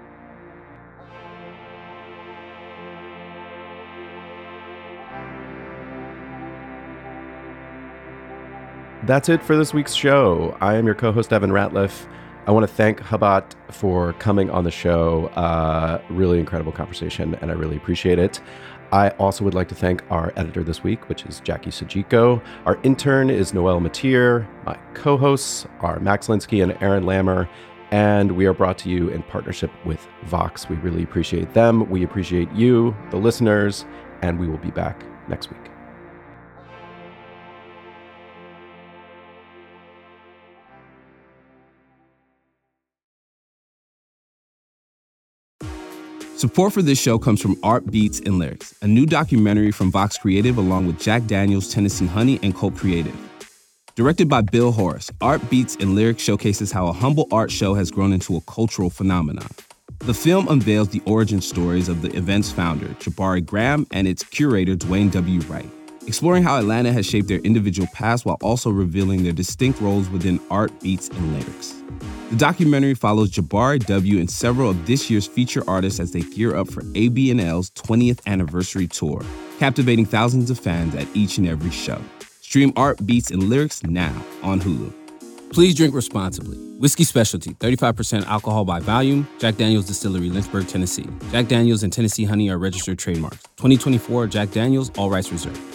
That's it for this week's show. I am your co-host, Evan Ratliff. I want to thank Habat for coming on the show. Uh, really incredible conversation, and I really appreciate it. I also would like to thank our editor this week, which is Jackie Sajiko. Our intern is Noelle Matier. My co-hosts are Max Linsky and Aaron Lammer. And we are brought to you in partnership with Vox. We really appreciate them. We appreciate you, the listeners, and we will be back next week. Support for this show comes from Art Beats and Lyrics, a new documentary from Vox Creative along with Jack Daniels, Tennessee Honey, and Colt Creative. Directed by Bill Horace, Art Beats and Lyrics showcases how a humble art show has grown into a cultural phenomenon. The film unveils the origin stories of the event's founder, Jabari Graham, and its curator, Dwayne W. Wright, exploring how Atlanta has shaped their individual paths while also revealing their distinct roles within Art Beats and Lyrics. The documentary follows Jabari W. and several of this year's feature artists as they gear up for A B and L's twentieth anniversary tour, captivating thousands of fans at each and every show. Stream Art Beats and Lyrics now on Hulu. Please drink responsibly. Whiskey Specialty, thirty-five percent alcohol by volume. Jack Daniels Distillery, Lynchburg, Tennessee. Jack Daniels and Tennessee Honey are registered trademarks. twenty twenty-four Jack Daniels, all rights reserved.